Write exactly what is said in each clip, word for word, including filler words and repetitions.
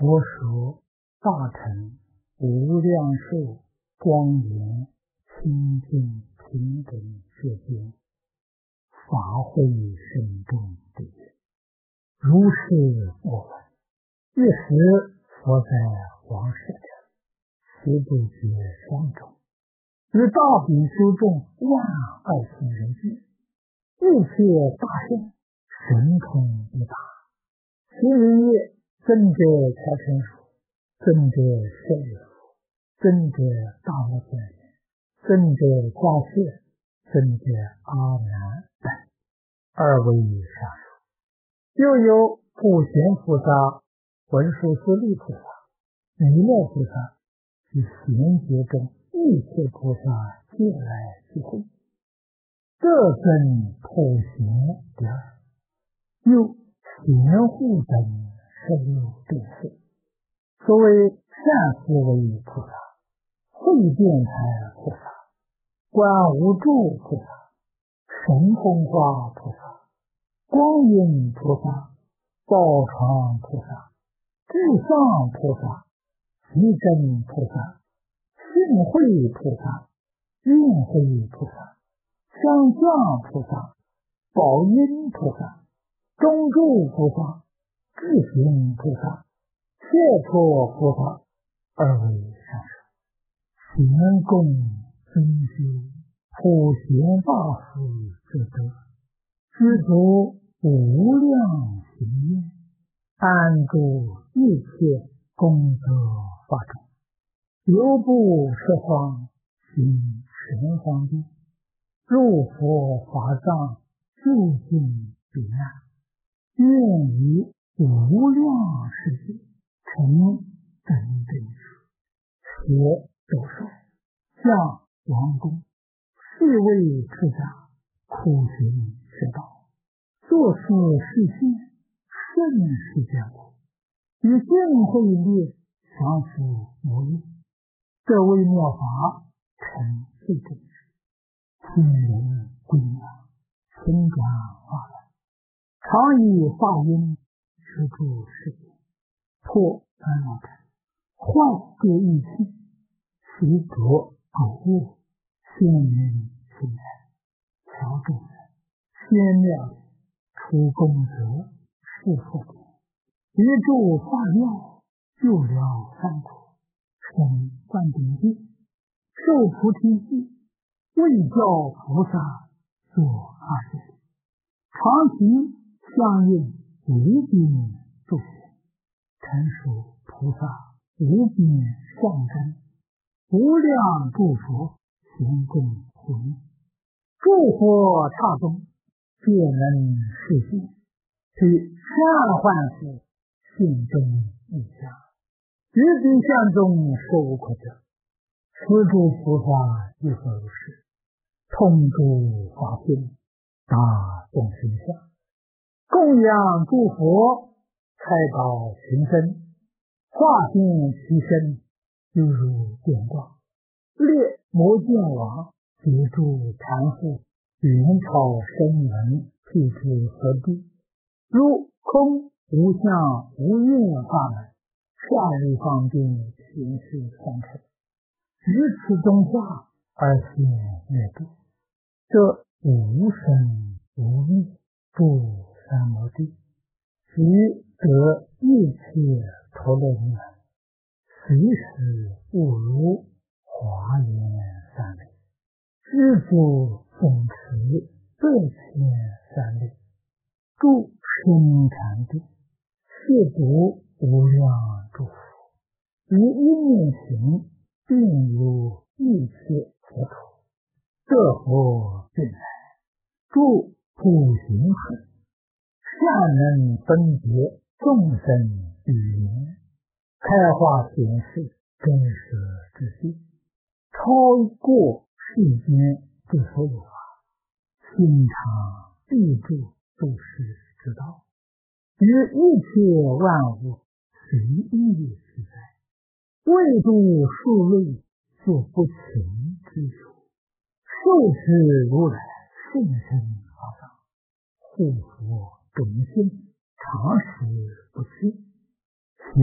佛说大乘无量寿光严清净平等世间，法会深重地狱，如是我闻。一时佛在王舍城，其不觉山中，与大比丘众万二千人聚，一切大圣，神通一大。其名曰尊者财神佛、尊者舍利弗、尊者大目犍连、尊者迦叶、尊者阿难等二位上首。又有普贤菩萨、文殊师利菩萨、弥勒菩萨及贤劫中一切菩萨皆来聚会，各尊普贤第二，又贤护等十六对四。所谓善思维菩萨、慧辩才菩萨、观无住菩萨、神风花菩萨、光阴菩萨、宝床菩萨、智上菩萨、极真菩萨、性慧菩萨、愿慧菩萨、相降菩萨、宝音菩萨、中住菩萨、智行菩萨、切脱菩萨二位上首，贤供尊修普贤大师之德，知足无量行愿，安住一切功德法中，犹不设方行神方便，入佛法藏，究竟彼岸，愿以无量世界成等等处，学斗帅，降王宫，是为出家，苦行学道，作此世现，甚是艰苦，与净慧力相辅无异，这微妙法成最真实，听人归养，情感化来，常以化音持住世间，破烦恼尘，坏各意气，习得口恶，先人心来，调众人，先妙出功德，是福德，一助化药，救了三苦，生灌顶地，受菩提记，为教菩萨做阿舍利，长期相应无边助学，陈述菩萨无边善根，无量诸佛行供护念，诸佛刹中皆能实现，其善幻事性中一相，于彼相中实无可得。此诸菩萨亦复如是，通诸法性，大众生相，供养诸佛，开导群生，化现其身，犹如电光，列摩见王，协助禅父，元朝声闻，辟之何地，如空无相无愿法门，善利方便行事三乘，于此中下而现灭度，这无生无灭，不三摩地，即得一切陀罗尼门，随时不如华严三昧，知足总持各千三昧，住深禅定，摄读无量诸佛，于一念行，并如一切佛土，这佛便来，住普行恒，善能分别众生语言，开化显示真实之性，超过世间之所有法，心常必住诸事之道，于一切万物随意自在，未度数类作不情之处，受持如来甚深法藏，护佛种性，常时不弃，心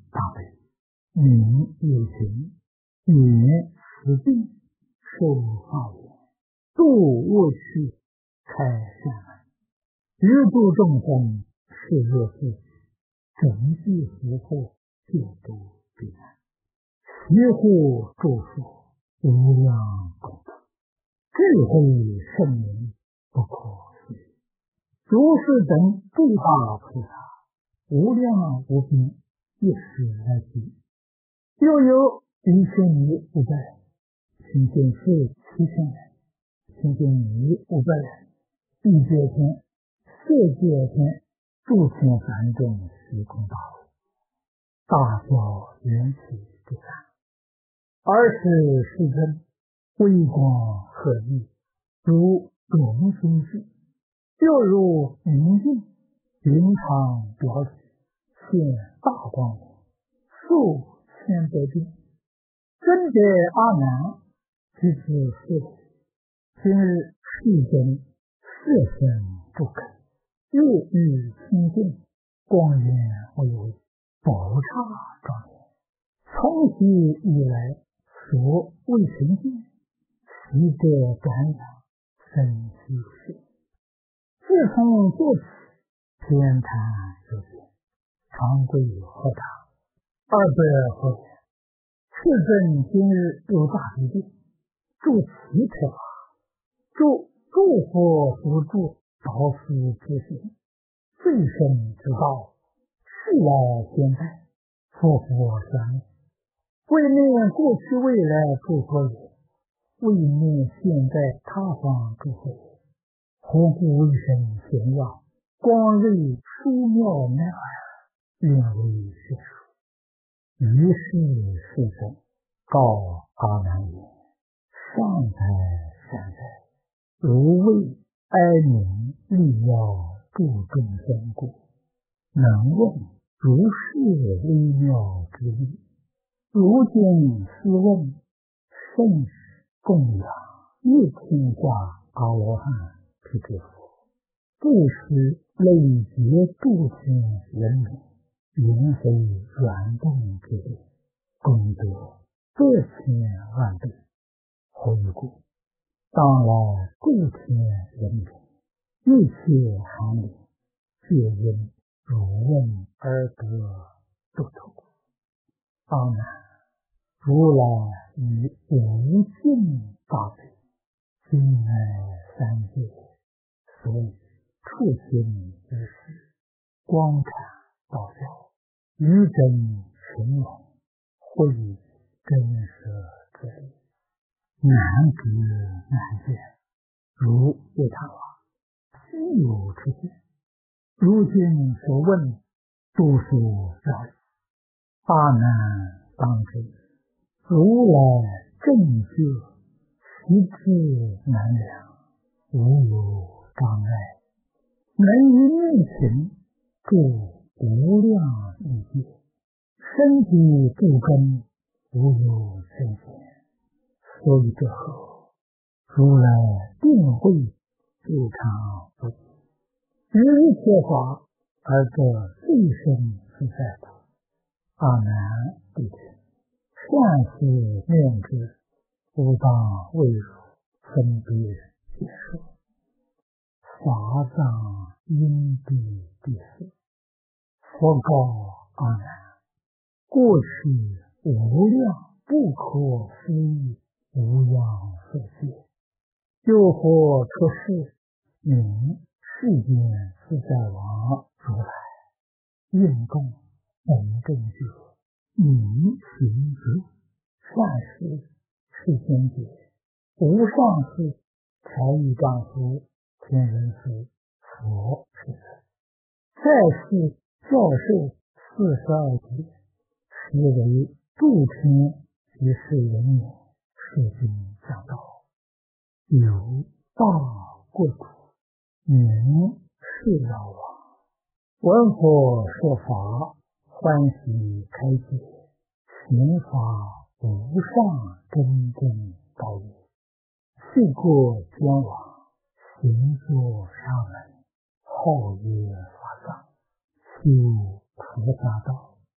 大悲，名有情，言实病，受法言，度恶趣，开善门，欲度众生，是若自己，整具福祸，救度彼岸，邪护诸佛，无量功德，智慧圣明，不可思议。如是等诸大菩萨，无量无边，一时来集。又有一千余五百人，清净寺七千人，清净尼五百人，地界天、色界天，诸天梵众虚空大会，大小缘起之三，二十世尊，微光和义，如龙星系，又如明镜，云长表体，现大光明，数千百病，真觉阿难，即是四体。今日世尊色身不肯，又欲清净，光颜为为，宝刹庄严。从昔以来，所未曾见，习得感养，生息事。自从作起，偏袒有见，常贵喝茶。二百何言，世尊今日有大悲病，助其特法，助诸佛福助，导师之行，最深之道，世来现在，佛佛相应，为念过去未来诸佛也，为念现在他方诸佛也。何故为神显耀，光瑞殊妙乃尔，愿为世说。于是世尊告阿难言：善哉善哉，如为哀悯利要助众生故，能问如是微妙之意。如今斯问，甚是供养一天下阿罗汉辟支佛，不施累劫度天人民，原非软动之力，功德百千万倍。何以故？当来度天人民，一切寒灵，皆因如问而得度脱。阿难，如来以无尽大悲，敬爱三界，所以处心之事，光阐道教，于真群龙，会根舍之力，难知难见，如叶塔瓦稀有出现。如今所问，多数教育。阿难当知，如来正觉，其智难量，无有障碍，能于内情住无量异界，身体不根，无有生显。所以这后，如来定会自常不己，于一切法而得最深自在故。阿难弟子，善思念之，不当为汝分别解说。法藏因地第四。佛告阿难：过去无量不可思议无量世界，有佛出世，名世间自在王如来，应供本正觉，名行足，善事世间解，无上士，才艺丈夫，天人师，佛是人，在世教授四十二节，实为诸天及世人也，是经讲道，有大过主，名是老王，闻佛说法，欢喜开解，行法无上真正道义，去过天王，行作沙门，号曰法藏，修菩萨道，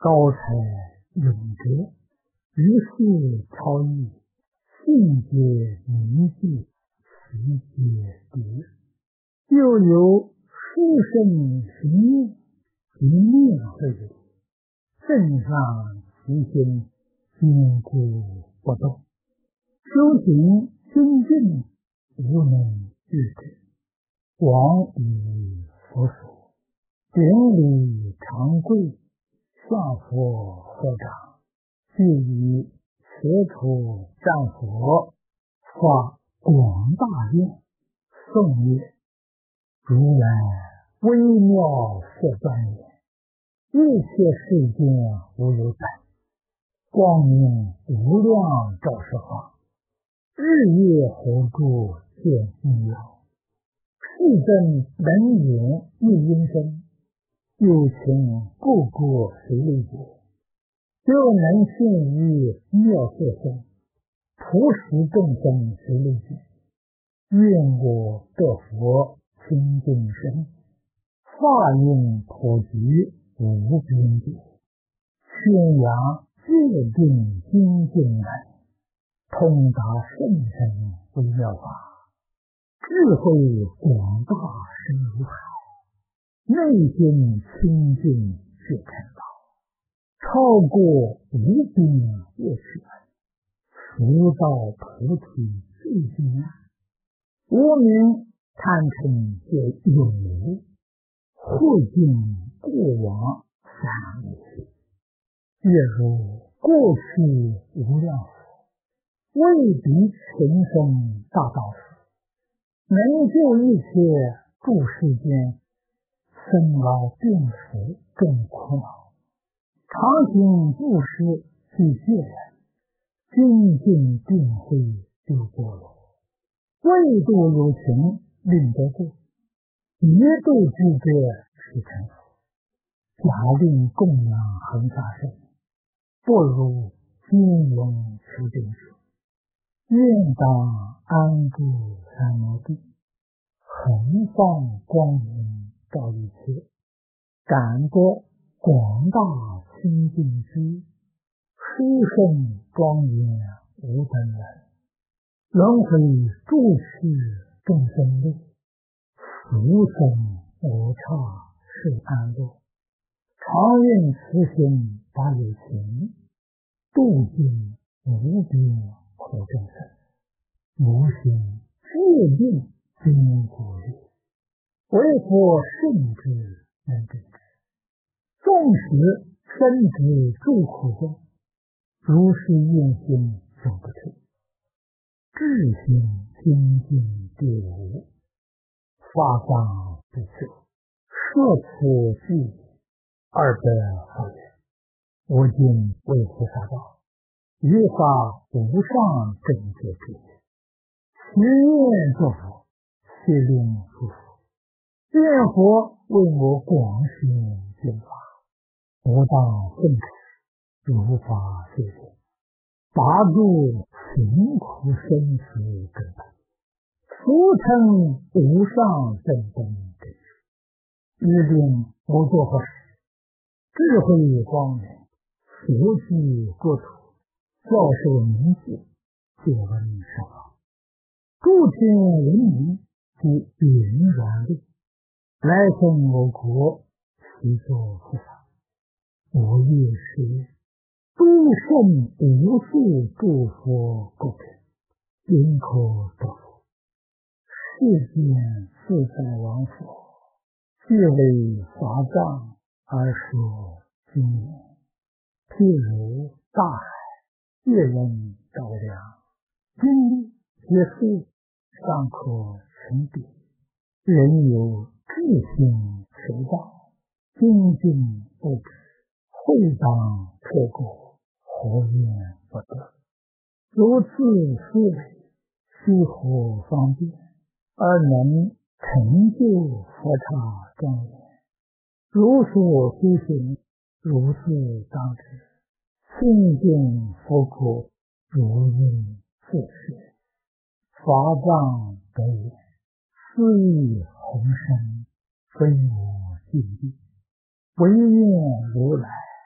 高才永哲，于是超逸，信皆明记，习皆敌。又有书生行业，即面会，正上其心，坚固不动。修行精进，无能御之。往以佛所，顶礼长跪，向佛合掌，俱以舌头战佛，发广大愿，颂曰：如来微妙色庄严，一切世间无有等，光明无量照十方，日夜护助见密要。世真能言一音声，有情故故随类解，又能现于妙色身，普使众生随类解。愿我得佛清净身，法音普及无边界，宣扬戒定精进门，通达圣神微妙法，智慧广大深如海，内心清净是成道，超过无边业趣门，福道菩提最近岸，无名贪嗔皆永无，慧尽过往三业，月如过去无量福，未彼情生大道福，能救一切诸世间，生老病死更苦恼，常行布施去戒人，精进定慧救波罗，未度有情令得过，一度之者是成佛。假令供养恒沙圣，不如金龙持定处，愿当安住三摩地，恒放光明照一切，感得广大清净之殊胜庄严无等人，轮回诸世众生乐，福生无差是安乐，常愿慈心发有情，度尽无边苦众生，无心戒定经古力，为佛圣之能定之，纵使身体诸苦中，如是愿心走不出，智心清净第五，发光不朽，摄此具二百好缘，我今为菩萨道，于发无上正觉之业，许愿作佛，谢令诸佛，愿佛为我广行经法，不当奉持，如法谢谢，拔住贫苦生死根本，俗称无上正等正觉，日令我作佛时，智慧光明，佛具国土，教授名句，借闻上好，诸天人民及云软力，来生我国，习作菩萨。我业是诸圣无数诸佛国品，应可得佛。世间自在王佛，皆为法藏而说经言，譬如大海，一人照亮，经历皆是尚可成比，人有智心求道，精进不止，会当特过，何言不得？如此思维，须何方便，而能成就佛刹庄严？如所修行，如是当知，清净佛国，如应复是。法藏得言，斯亦宏深，非我境地，唯愿如来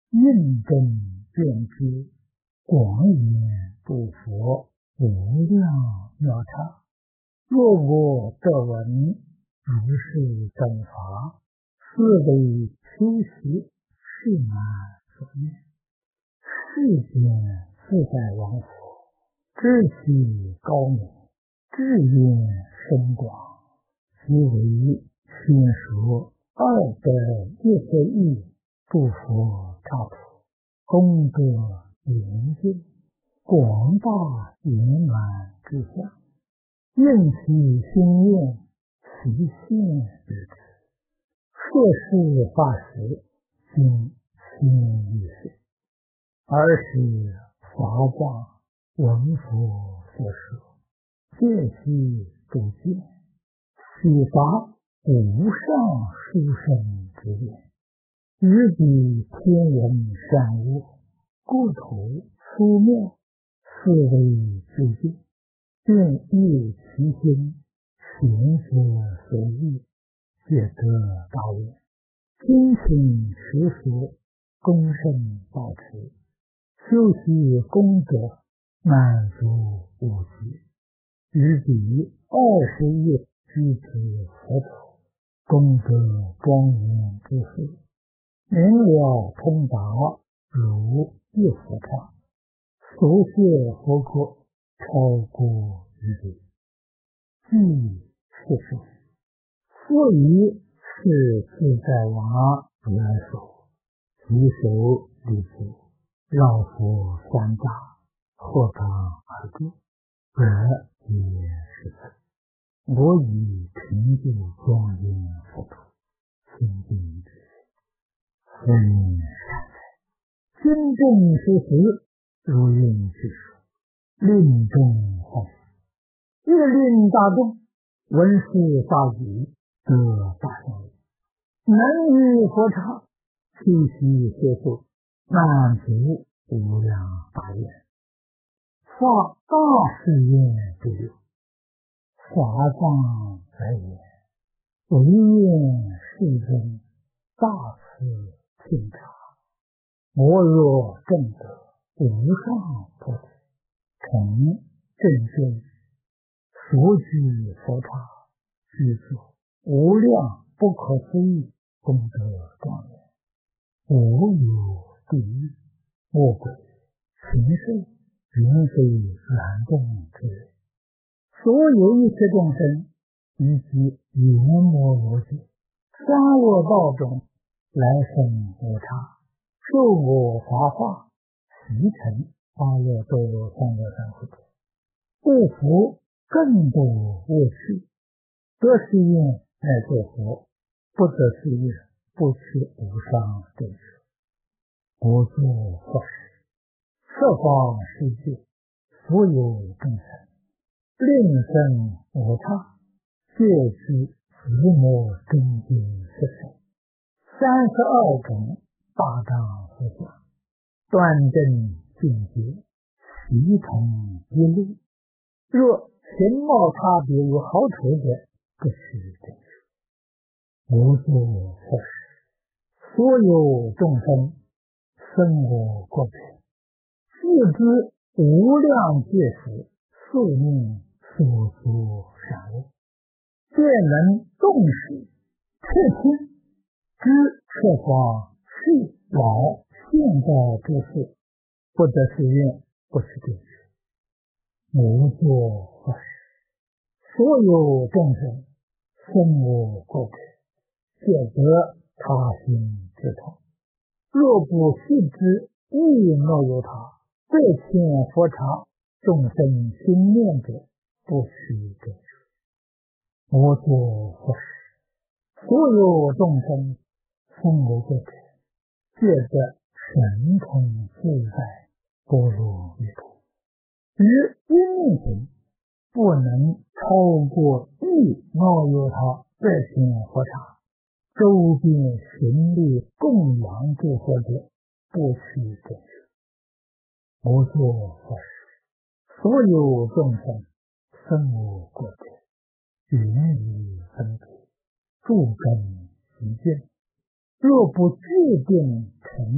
印证遍知，广演诸佛无量妙刹。若我得闻如是正法，是为修习是难所愿。世间自在王佛，知其高明，智愿深广，即为先说二百一十亿诸佛刹土，功德严净，广大圆满之相，应其心愿，其现之智。设是法时，今心意识，尔时法藏闻佛所说，见悉诸见，启发无上殊胜之言，于彼天人善恶，故土粗妙，是为究竟，并益其心，行者所欲，皆得大愿。精勤持所，恭圣保持，修习功德，满足无极。于彼二十亿居之佛土，功德庄严之事，明了通达，如一佛刹，所谢佛国，超过于彼。即是说，佛于是自在王如来所，举手立足，绕佛三匝，或当而住，而也是此。我以成就庄严佛土，清净之心，佛言善哉，今正是时，如应之说，令众欢喜，欲令大众闻是大语，得大效益。能于佛刹，修习学术，满足无量大愿，发大誓愿之流，法藏而言，唯愿世尊大慈听察，莫若正得无上菩提，成正觉，所居佛刹，居住无量不可思议功德庄严，无有地狱、魔鬼、禽兽、人非软动之人，所有一切众生，以及阎魔罗界，三恶道中来生无差，受我法化，习成阿耨多罗三藐三菩提，不服更多恶趣，得是愿乃作佛，不得是愿不取无上正觉。我作佛时，设方世界，所有众生，令生无差，戒知自我真经是手，三十二种大丈夫相，端正境界，习同一律。若形貌差别有好丑者，不是正觉。我作佛时，所有众生生我国土，自知无量界时，宿命所作善恶，便能洞悉彻听，知设法是老现在之事，不得是愿，不是正觉。我作佛时，所有众生生我国土，皆得他心之痛。若不信之，亦莫有他。再现佛刹，众生心念者，不须正觉。我作佛时，所有众生生我国土，皆得神通自在波罗蜜多。于因行不能超过一莫有他再现佛刹，周边行力供养诸佛者，不须正觉。我作佛时，所有众生生我国土，云雨分别，诸根极净。若不具定成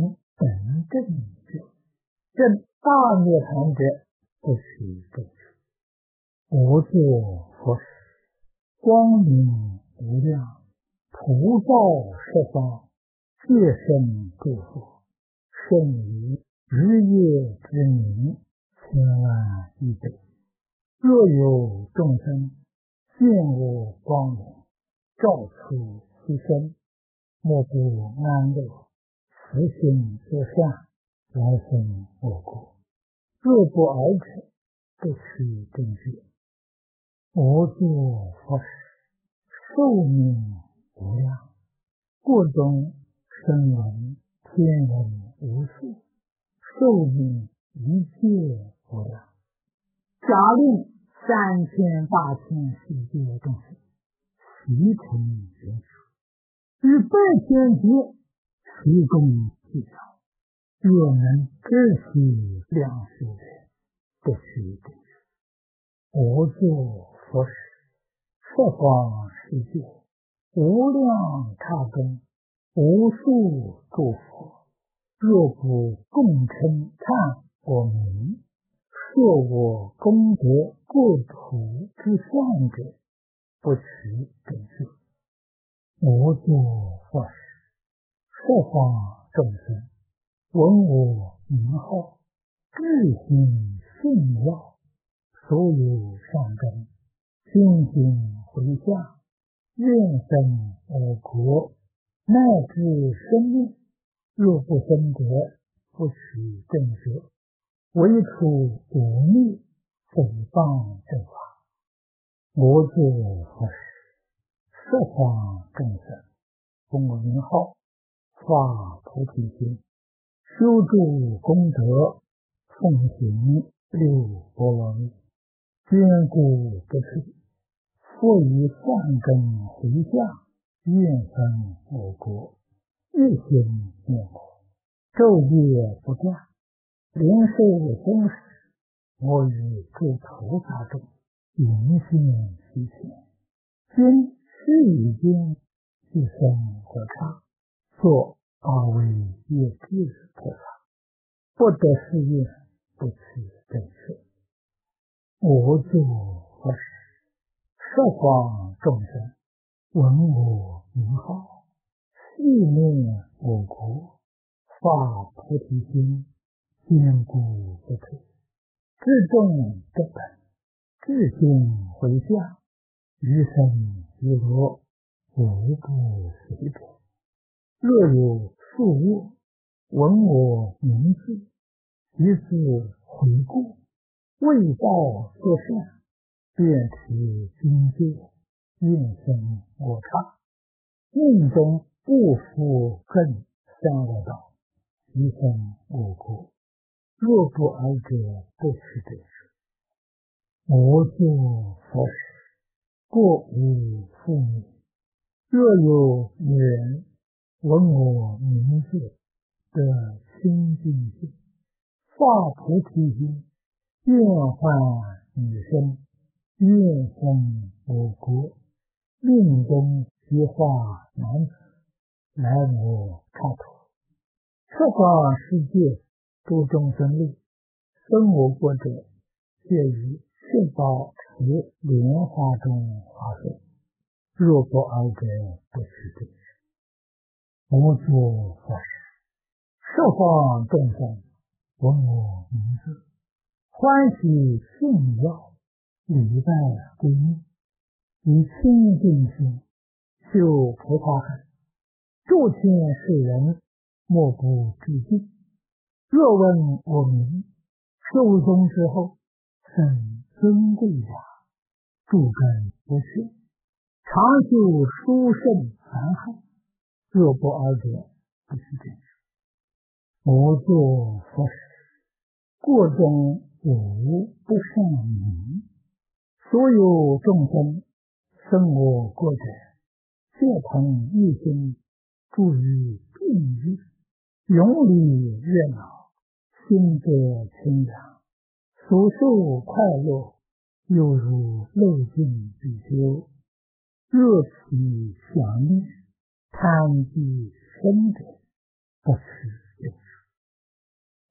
神正觉，正大涅盘者，不取正觉。无作佛事，光明无量，普照十方，皆生诸佛，甚于日夜之明，千万亿倍。若有众生见我光明，照出其身，莫不安乐，实行作善，来生我国。若不尔者，不取正觉。我作佛事，寿命无量，过中声闻天人无数，寿命一切无量。假令三千大千世界众生悉成人数，于百千劫其功极小，若能知悉量数人，不取正觉。我作佛事，十方世界无量刹中，无数诸佛，若不共称叹我名，说我功德过土之善者，不取正觉。我作佛事，十方众生闻我名号，自心信要，所有善根精进回向，愿生我国，乃至生命。若不生者，不取正觉，唯除忤逆诽谤正法。我作佛事，十方众生闻我名号，发菩提心，修诸功德，奉行六波罗蜜，坚固不退，复以善根回向，愿生我国，日行念佛，昼夜不断，灵受生死，我与诸菩萨众迎现其前。今是已经即生火刹，作阿惟越致菩萨，不得誓愿，不取正觉。我作佛事，十方众生闻我名号，细念我国，发菩提心，坚固不退，至众得本，至心回向，余生余罗，无不随者。若有数恶，闻我名字，即自悔过，未报作善，便持经戒，愿生我刹。命中不复更三恶道，即生我国。若不尔者，不取正觉。我作佛事，过无父母。若有女人闻我名字，得清净心，发菩提心，愿换女身，愿生我国。命中即化男子，来我刹土。十方世界诸众生类，生我国者，皆于四宝池莲花中化身。若不尔者，不取正觉。我作佛事，十方众生闻我名字，欢喜信要，礼拜皈依，以清净心修菩萨行，诸天世人莫不致敬。若闻我名，寿终之后，生尊贵雅，诸根不去，常修殊胜梵号。若不尔者，不取正觉。我作佛事，过中无不善名，所有众生生我国者，皆同一心，住于定狱，永离热闹，心得清凉，所受快乐，犹如漏尽比丘。若其想念，贪即生者，不取正觉。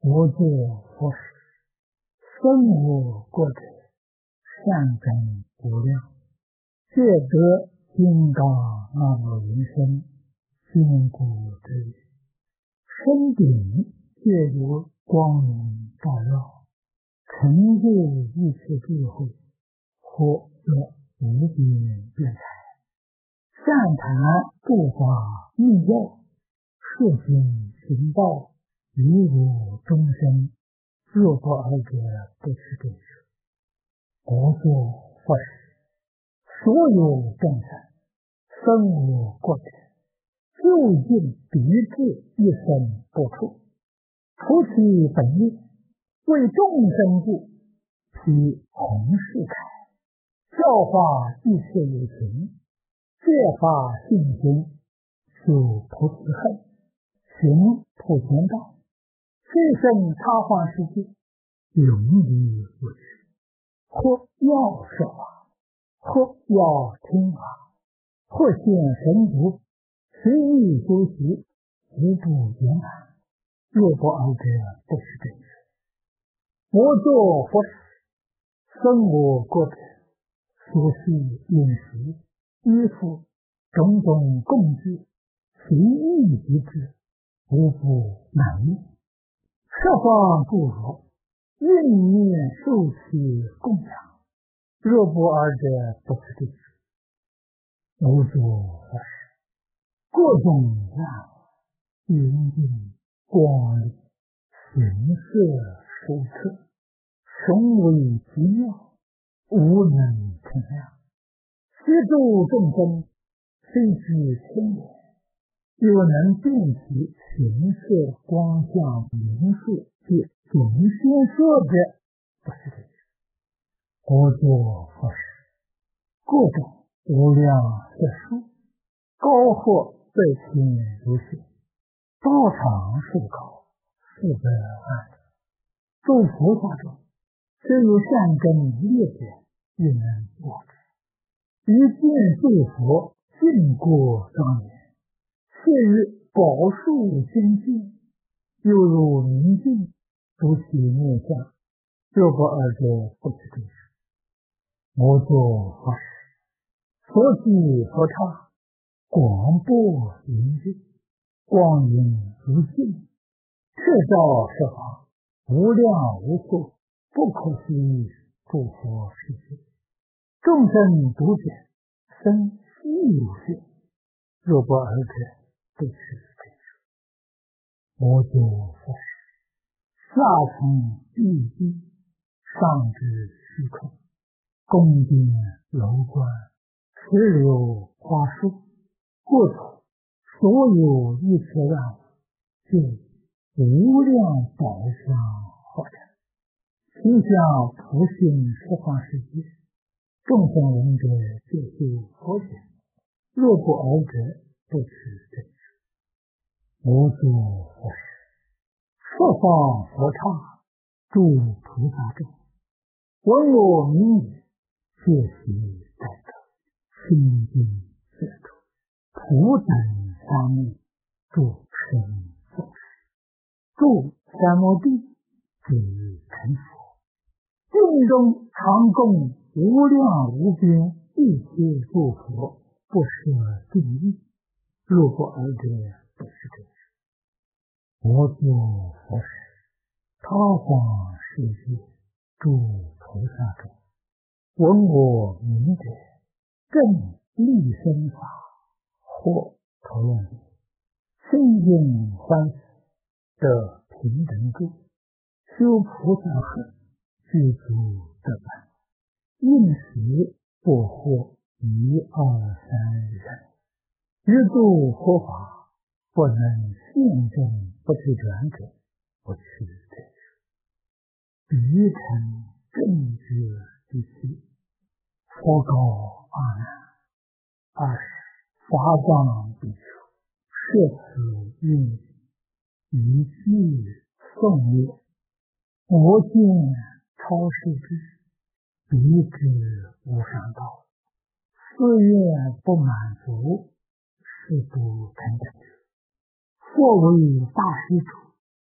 我作佛时，生我国者，善根无量，戒得金刚那么人生，坚固之语。身顶借由光明照耀，成就一切智慧，或得无边辩才。善谈诸法密要，摄心行道，于如终身，若不二者，不持正觉。我作佛时，所有众生生我国者，究竟彼智一生不出，除其本业，为众生故，披红世铠，教化一切有情，戒法信心，修菩提恨，行普贤道，飞升他化世界，永离不去。或要说法，或要听法，或现神足，随意修习，无不圆满。若不二者，不是正觉。我作佛时，生我国者，所需饮食、衣服种种供具，随意即至，无不满意。设方诸佛，应念受其供养。若不二者，不是正觉。我作佛时，各种万物严净光丽，形色殊特，雄伟奇妙，无能称量。协助众生，虽知千年，又能辨其形色光相名数，皆总先说者，不是正觉。我作佛时，各种无量色数，高或百千如是，道场数高，四百万者。诸菩萨中，虽有善根劣者，亦能获之。于见诸佛尽过庄严，谢于宝树精进，犹如明镜，如其面相。若不二者，不是正觉。我作佛时，所记佛刹，广播云际，光影如镜，彻照十方，无量无数，不可思议诸佛世界。众生独觉，生悉有性。若不二者，不是正觉。我作佛时，下从地基，上至虚空，宫殿楼观，石榴花树，故土所有一切万物，就无量宝相化成，其相普现十方世界。众生闻者，就修佛学。若不二者，不持正觉。我作佛时，十方佛刹，诸菩萨众，闻我名语，皆悉待得，心经色处，普等三昧，诸生受持，诸三摩地，至成佛。境中常供无量无边一切诸佛，不设定义。若不二者，不是正觉。我作佛时，他方世界诸菩萨中，闻我名者，正立身法，或投用力，心经欢喜，得平等住，修菩萨恨，具足得本。应时不惑一二三人，于诸佛法，不能现证不退转者，不持正觉。彼成正觉第七。佛告阿难：二是法藏比丘，摄此运一句诵阅，我见超世之，彼之无上道，四愿不满足，是不成正觉。或为大施主，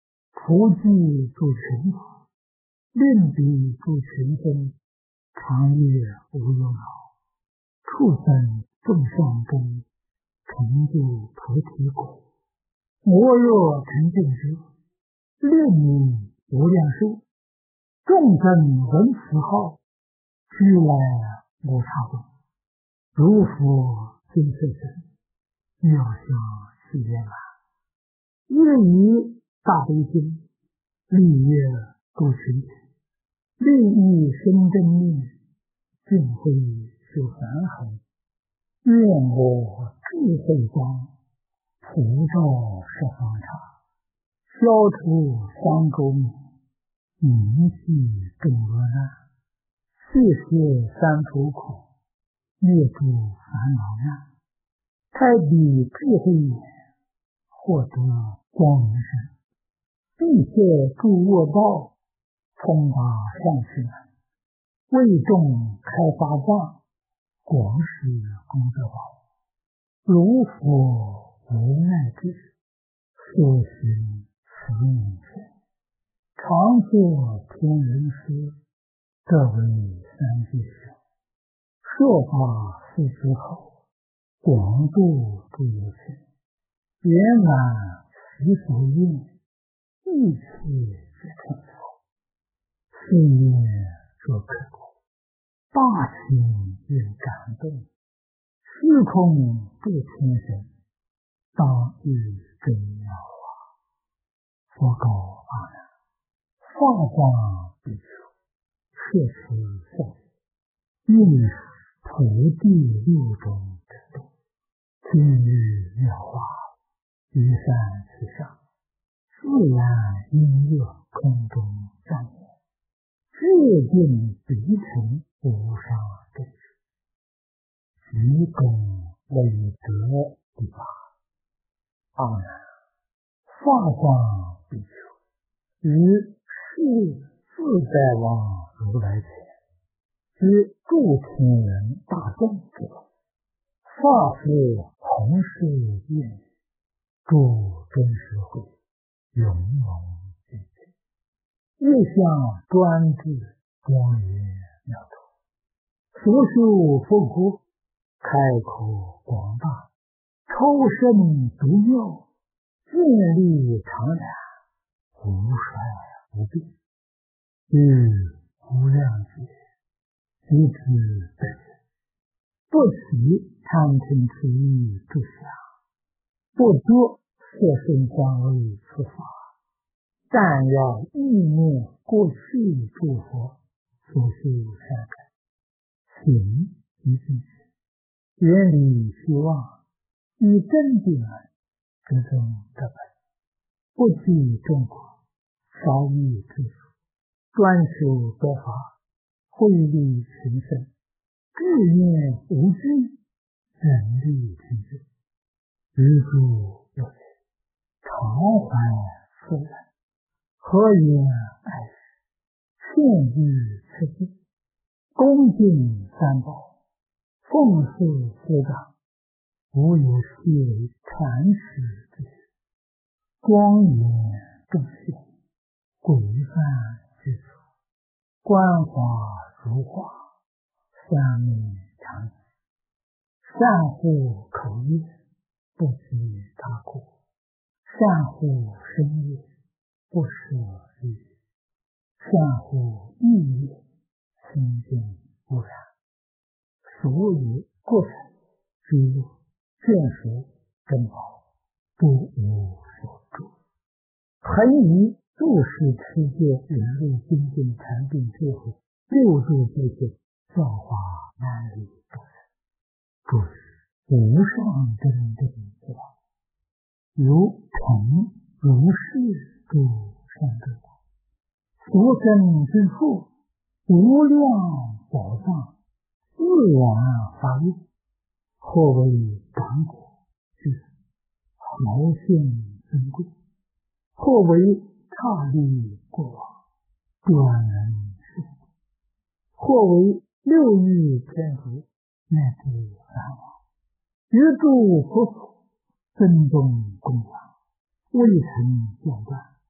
福济诸群佛，令彼诸群生，常乐无忧恼，畜生众善根，成就菩提果。我若成就之，令你无量寿。众生闻此号，俱来无差中，如佛金色身，妙相细圆满。业以大悲心，利乐度群体，利益生真命，尽慧修凡恒。愿我智慧光，普照十方刹，消除三垢灭，明悉众恶难，谢谢三途苦，灭诸烦恼难。开彼智慧眼，获得光明身，闭塞诸恶道，通达善趣门，为众开发藏，广施功德宝。如佛无奈之，所行慈悯身，常作天人师，得为三界身。说法四之后，广度诸有情，圆满其所愿，一切皆成就。四业若刻苦，大情愿感动，虚空不天神，当遇真妙法。佛告阿难：法光比丘，摄持受欲土地六种之动，听于妙法，于山其上，自然音乐空中站也，决定彼成无上正觉，于功为德第八。阿难，法光比丘，于是自在王如来前，知诸天人大众之中，发誓弘誓愿语，诸真实会永永具足，一向专制光明妙土，所修佛国，开口广大，超深独妙，建立长远，无衰无变，于无量劫，即知本身，不起贪嗔痴意诸想，不作色身香味触法，但要意念过去诸佛所修善根，行一进去，远离虚妄，以真定门之中得本，不计众苦，少欲知足，专修多法，惠利群生，志愿无惧，人力清净，于诸有情，常怀夫人，何言爱语，献于此地，恭敬三宝，奉事师长，无有虚为禅师之事，庄严众秀，规范之处，观华如画，三昧常寂，善护口业，不及他苦，善护身业，不舍欲，善护意业，清净无染，所以过程居入眷属珍宝，不无所住，恒以入世持戒忍辱精进禅定智慧六度这些教化难离众生，诸是无上真正之道，如成如是诸善根果，所生之处，无量宝藏，自然发愿，或为感果之豪现珍贵，或为刹利过往，断人世，或为六欲天竺，乃至梵王，于诸佛所尊重供养，未曾间断，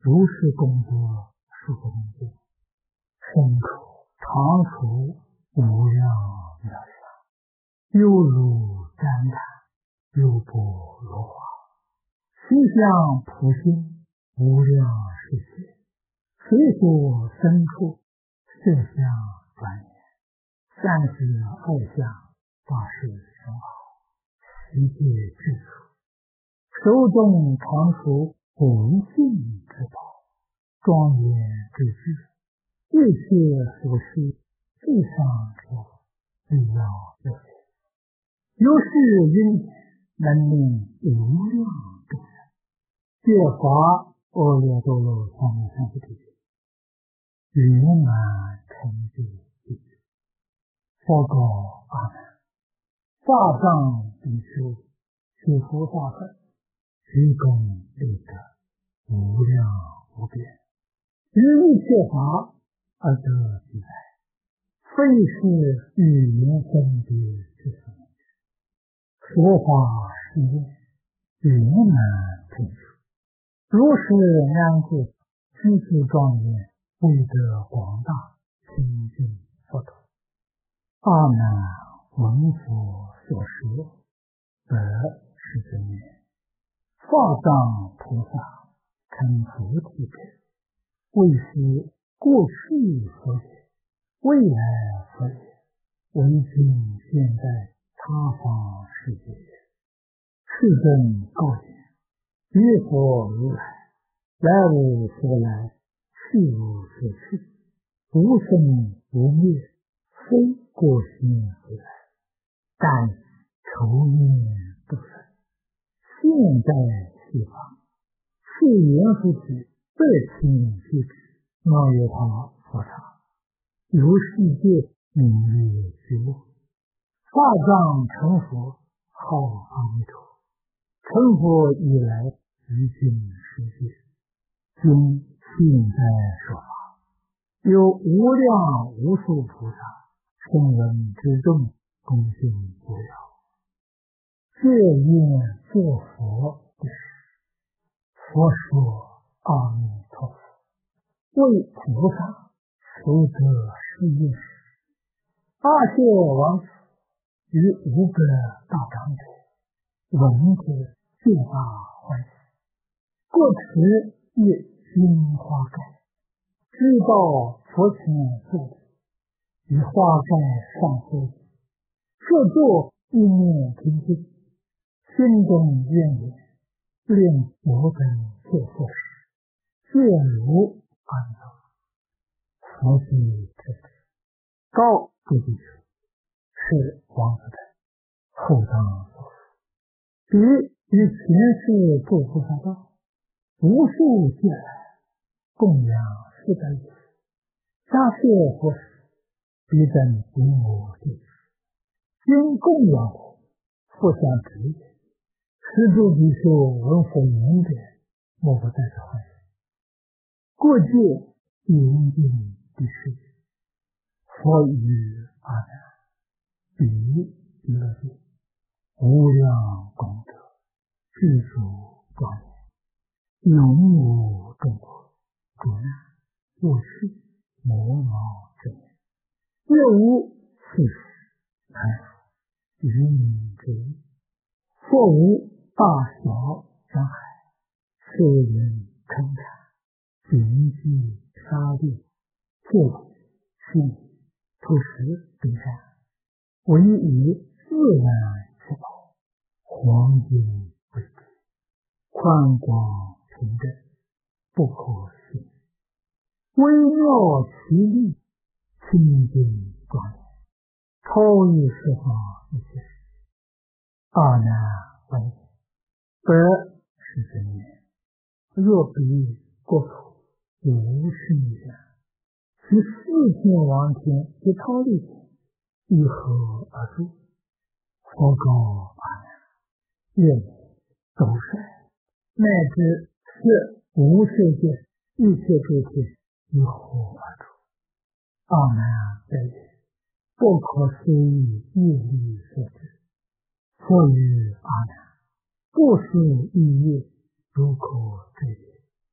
如是功德数不能尽，身处常处无量妙相，犹如毡毯，犹不如华。其相普心，无量世界，随所生处，色相转眼，三十二相，八十生好，一切具足，手中常处无尽之宝，庄严之智，一切所需，地上之物，必要有些。由是因缘，能令无量众生借法阿耨多罗三藐三菩提心，圆满成就地狱。佛告阿难：法藏比丘，修菩萨分，虚功利德，无量无边，于一切法而得自在，非是语言分别之所能。说法是愿，圆满成就。如是安故，居住庄严，为得广大清净佛土。阿难闻佛所说，得是真言。法藏菩萨成佛体者，为是过去佛也，未来佛也，为今现在他方世界也。世尊告言：于佛如来，来无所来，去无所去，无生无灭，非过先而来，但愁念不生。现在西方，是言复去，百千俱胝，妙有他佛刹，如世界名誉之物。法藏成佛，号阿弥陀。成佛以来，于今世界，今现在说法，有无量无数菩萨，声闻之众，恭敬不了。借愿作佛的事，佛说阿弥陀佛，为菩萨求得是愿时，阿谢王子与五个大长者闻之皆大欢喜，各持一金花盖，知道佛前坐礼，于花盖上说：设座一念平静，心中愿言，令我等做佛时，皆如安坐。佛即知之，告诸比丘：是王子等后当所述，彼于前世做菩萨道，无数劫来供养四百亿，下谢佛时，彼等顶我弟子，今供养我，复相指也。是诸比丘闻佛言者，莫不带着欢喜。过界严定第十节，佛语阿难：彼极乐界，无量功德，具足庄严，永无众苦，苦难过去魔毛之年，又无四时贪腐愚民之意，或无大小伤害，受人称叹，行迹杀戮，破毁心理，土石冰山，唯以自然之宝，黄金为之，宽广平正，不可思议，微妙奇丽，清净庄严，超越十方一切事。阿难闻言，得是真言。若彼国土无生人，其四天王天及忉利天，以何而住？佛告阿难：愿斗率，乃至是无色界一切诸天，以何而住？阿难得言：不可思议业力所致。佛语阿难：不思议业，如可知也。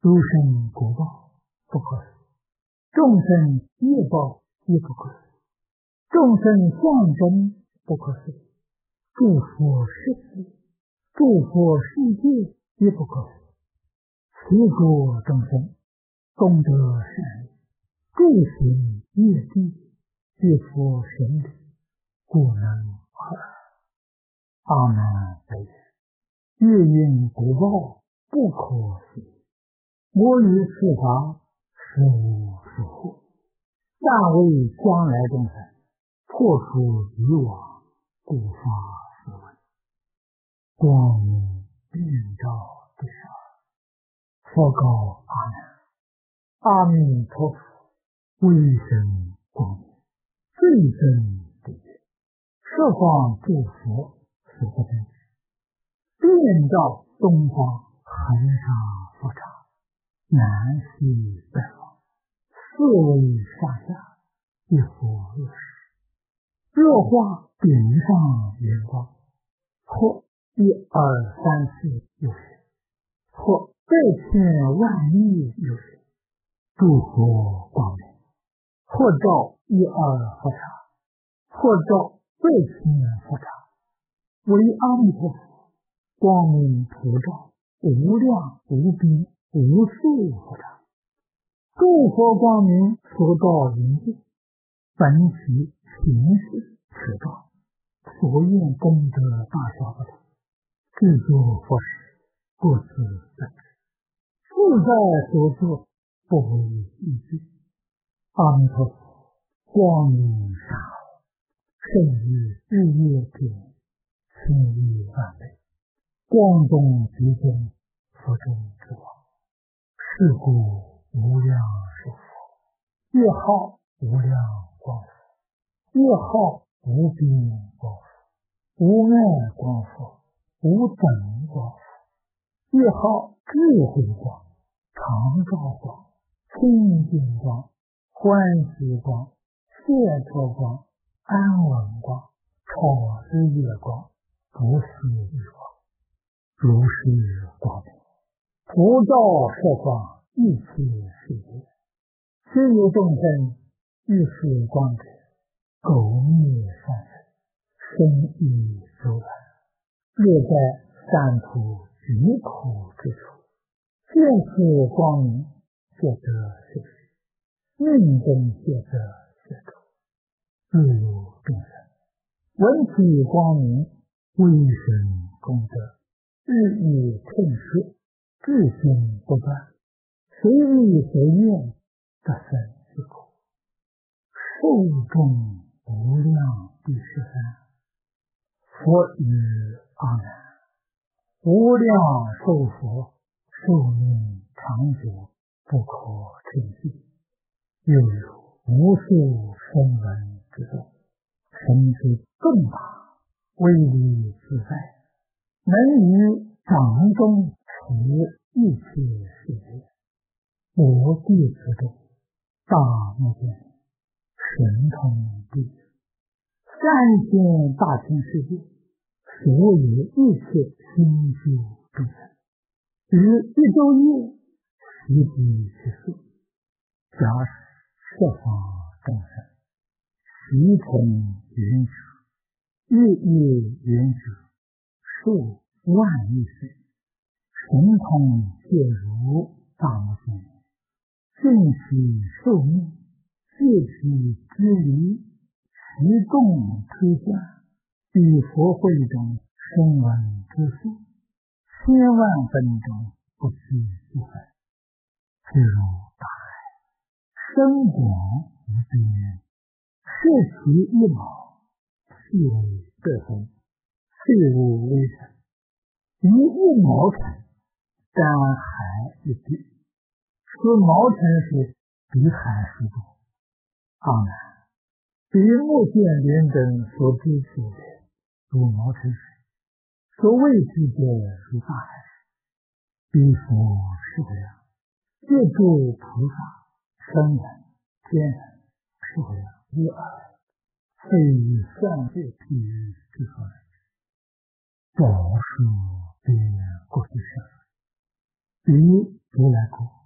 诸生果报不可思，众生业报亦不可思，众生象征不可思，诸佛世界、诸佛世界亦不可思。其诸众生功德善业，诸行业地，亦复神理，故能合。阿难非也。业因果报不可思议，我于此法实无所获，但为将来众生破除以往，故发此文。光明遍照地上，佛告阿难：阿弥陀佛威神光明，最真不变，十方诸佛所不能知，遍照东方恒沙佛刹，南西北方，四维上下，一佛若是。若化顶上圆光，或一二三四有形，或百千万亿有形，诸佛光明，或照一二佛刹，或照百千佛刹，为阿弥陀佛光明普照，无量无边无数佛刹。诸佛光明所照云界，本其形式可照，所愿功德大小不同，制作佛事各自本知，自在所作，不为依据。阿弥陀佛光明善好，胜于日月天，千亿万倍，光中极中，佛中之王。是故无量寿佛，越号无量光佛，越号无边光佛，无碍光佛，无等光佛，越号智慧光、常照光、清净光、欢喜光、解脱光、安稳光、超日月光、不思议光。如是光明，普照十方一切世界，虽有众生遇是光者，苟灭三身，身已周来，略在三途极苦之处，见此光明，觉得是实，命中觉得是处，日如众生，闻其光明，威神功德，日益称说，至心不断，随意随愿，得生之苦。受众无量第十三。佛语阿难：无量寿佛寿命长久，不可称计，又有无数声闻之众，神之重大，威力自在，能于掌中持一切世界。我弟子中，大目犍连，神通第一，三千大千世界，所有一切心修众生，于一周夜悉地其数，假使十方众生，悉从云者，日夜云者，数万亿岁，神通皆如大目犍连，尽其寿命，戒其之离，其众推下，比佛会中声闻之数，千万分中不计一分。譬如大海，深广无边，摄其一毛，细为百分，细如微尘，于一毛尘，沾海一滴。说毛尘是比海数多。阿难，比目犍连等所知数的如毛尘水，所谓之者如大海水，比佛数量，借助菩萨、声闻、天人数量一二，非以算界譬喻之所能知。早数别过去生，比如来过。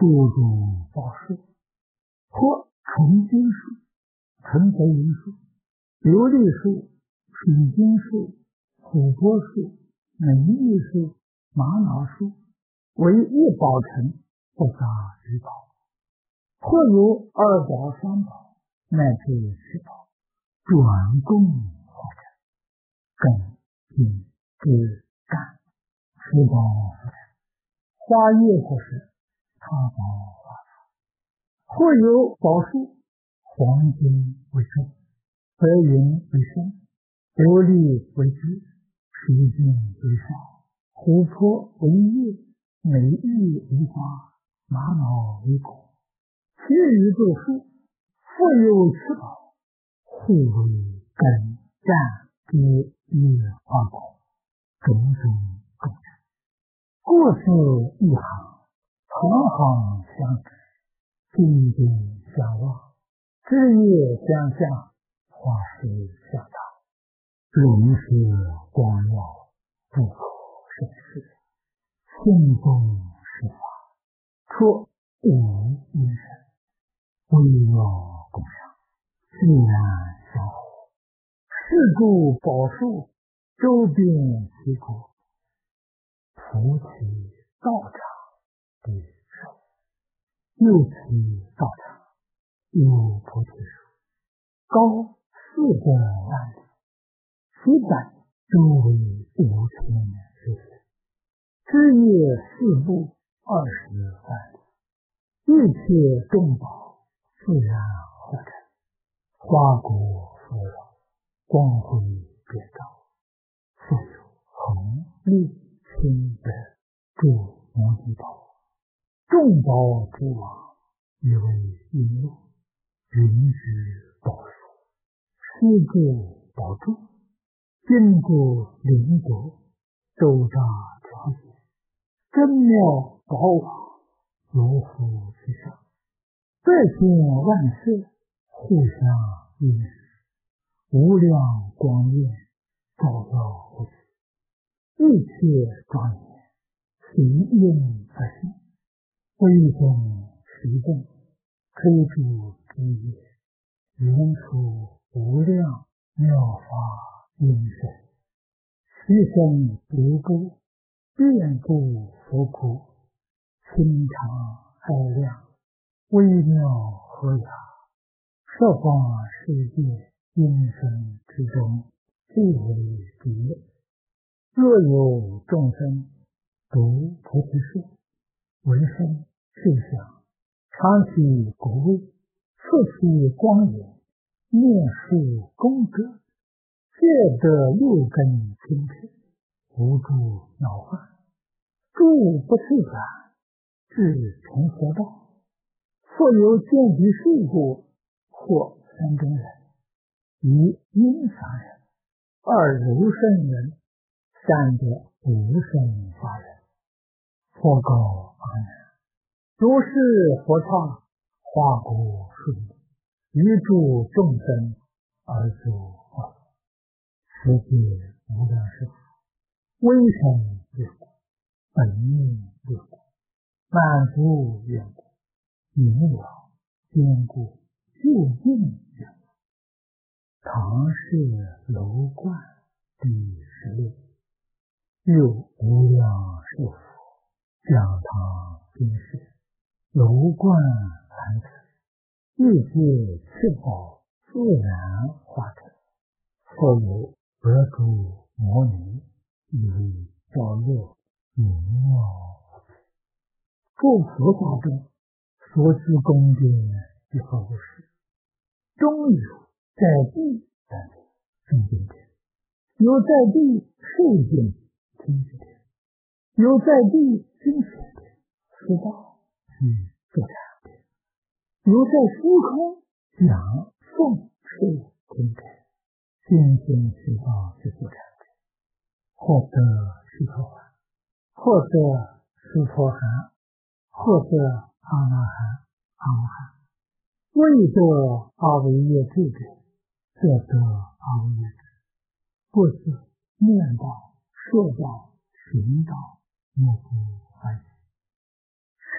诸种宝树，或纯金树、纯白银树、琉璃树、水晶树、琥珀树、美玉树、玛瑙树，为一宝城，不杂于宝。或有二宝三宝，乃至十宝，转供化成，根茎枝干，十宝复成，花叶或是他宝花草。或有宝树，黄金为根，白银为身，琉璃为枝，水晶为少，琥珀为叶，美玉为花，玛瑙为果。其余诸树，复有此宝，互为根干皆叶花果，种种共成。故此一行，行行相知，紧紧相望，枝叶相向，花实相长，人是光耀，不可胜视。心中是法，出无因身，微妙共赏，自然相互。是诸宝树，周遍其国，菩提道场的树，又其道场有菩提树，高四个万里，其本周围五千之许，枝叶四部二十万里，一切众宝自然合成，花果芙蓉，光辉遍照，所有红绿青白诸摩尼宝，众宝之王，以为璎珞，云之宝树，施诸宝柱，金箍灵国，周匝调节，真妙宝网，罗浮其上，百千万色，互相映饰，无量光焰，照耀无际，一切庄严，随应而行，威风实动，推出枝叶，缘出无量妙法音声，其声流布，遍布佛窟，清长爱亮，微妙和雅，设法世界音声之中，最为极乐。若有众生读菩提树，闻声受想，常起国位，测其光影，念述功德，皆得六根清净，无诸恼患，诸不退转，至成佛道。或有见其树故，或三中人，一阴常人，二柔圣人，三者无生法人。佛告阿难：如是佛刹，花果树木，于诸众生而作化，世界无量寿，微尘六故，本命六故，满足缘故，明了坚固，究竟缘故。唐氏楼观第十六。又无量寿佛讲堂经世，楼观禅师，一切七宝自然化成，所有百诸摩尼，以为照乐明妙无比。诸菩萨中所知功德一毫不是，中有在地三天生净天，有在地受尽天之天，有在地精神天，知道与自然天，有在虚空讲诵受天天，心心知道是自然天，或得须陀洹，或得须陀含，或得阿那含、阿罗汉。未得阿惟越致者，则得阿惟越致，不是念道、说道、行道，莫不欢喜。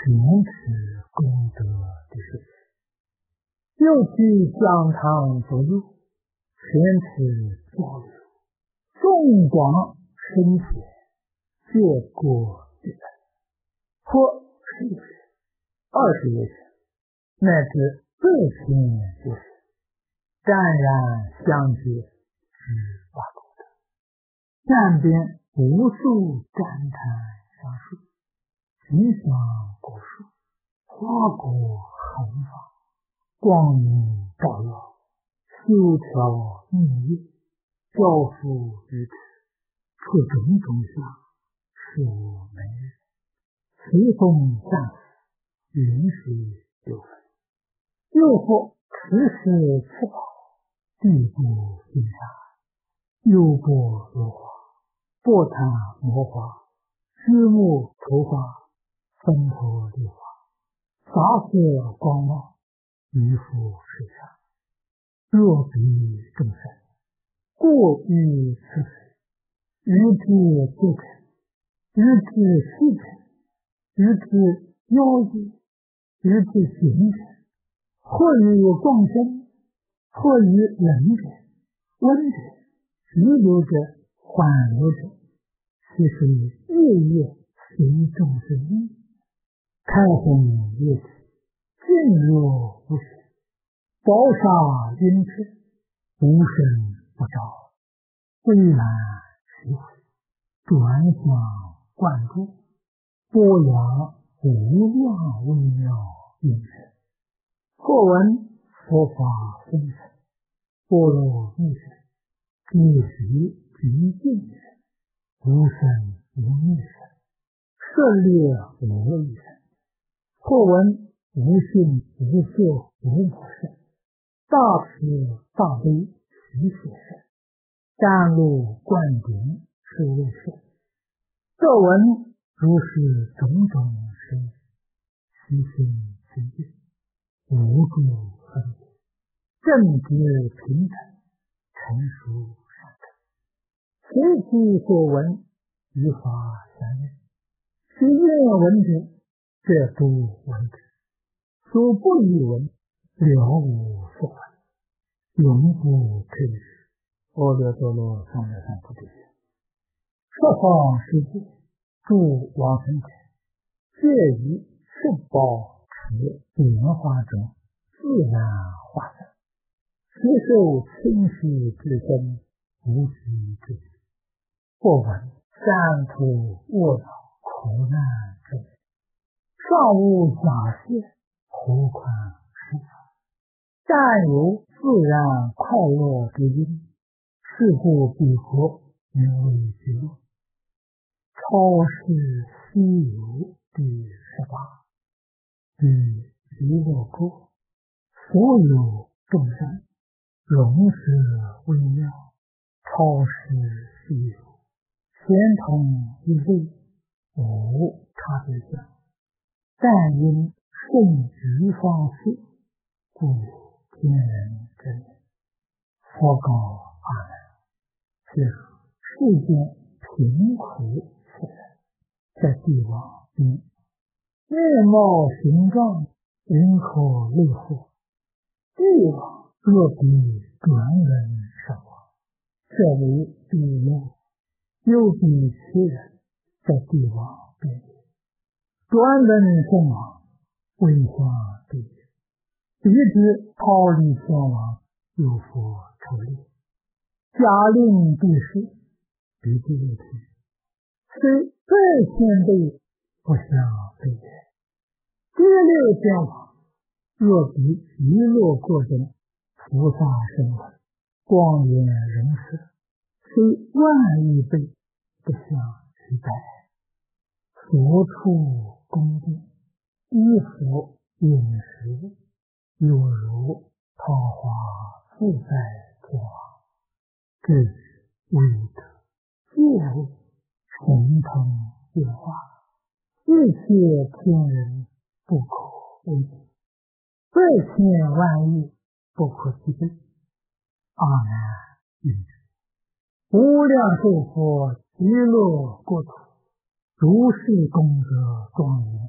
行持功德的事情，又去讲堂左右，宣持交流，众广深浅，结果自然，或十有人、二十有人，乃至百千有人，沾染相结之法功德，善边无数赞叹上述，吉祥果树，花果恒放，光明照耀，修条密业，交付于此，出种种相，是无门日，随风散死，云水流分。又复持世次宝，地部金沙，幽波如花，波潭魔花，枝木头花，分头绿花，洒色光芒，于复水上。若比众生，过于此水，于之自成，于之细成，于之妖异，于之形成，或于众生，或于冷者、温者、急流者、缓流者，其实夜夜随众生意，开红夜起，静若无声，宝沙晕赤，无声不着，微然其回，转向贯注，波扬无量微妙音声。或闻佛法深深，般若密深，皆许极静深，无声无灭声，摄略无畏声。或闻无性无色无我声，大慈大悲喜舍声，甘露灌顶是为声。各闻如是种种声，悉心清净，无诸分别，正直平等，成熟善根。随其所闻，于法相应。其愿闻者，这都闻之；所不欲闻，了无所闻，永不退失。阿耨多罗三藐三菩提。十方世界，诸往生者，皆以圣宝持莲花中自然化生，其受清晰之身，无极之体。或闻三途卧恼苦难之人，尚无假谢，何况世法？但有自然快乐之因，是故彼国名为极乐。超世稀有第十八，于极乐国，所有众生，容是微妙，超世稀有，玄同一类，无差别相。但因圣愚方式，故有天人之名。佛告阿难：此世间贫苦此人，在地网边，面貌形状，人可类惑。地网若比短人生活，这为地漏，又比其人，在地网边缘。短人生亡，危向地狱，彼之逃离前往，有佛抽离，假令地势，彼之有天，虽再千倍，不相非也。第六前往，若比娱乐过中，菩萨声闻，光颜人色，虽万亿倍，不相取代。所处宫殿，衣服饮食，犹如桃花自在天王，这是为德戒位神通变化，一切天人不可为比，百千万亿不可计备。阿难云之：无量寿佛极乐国土，如是功德庄严，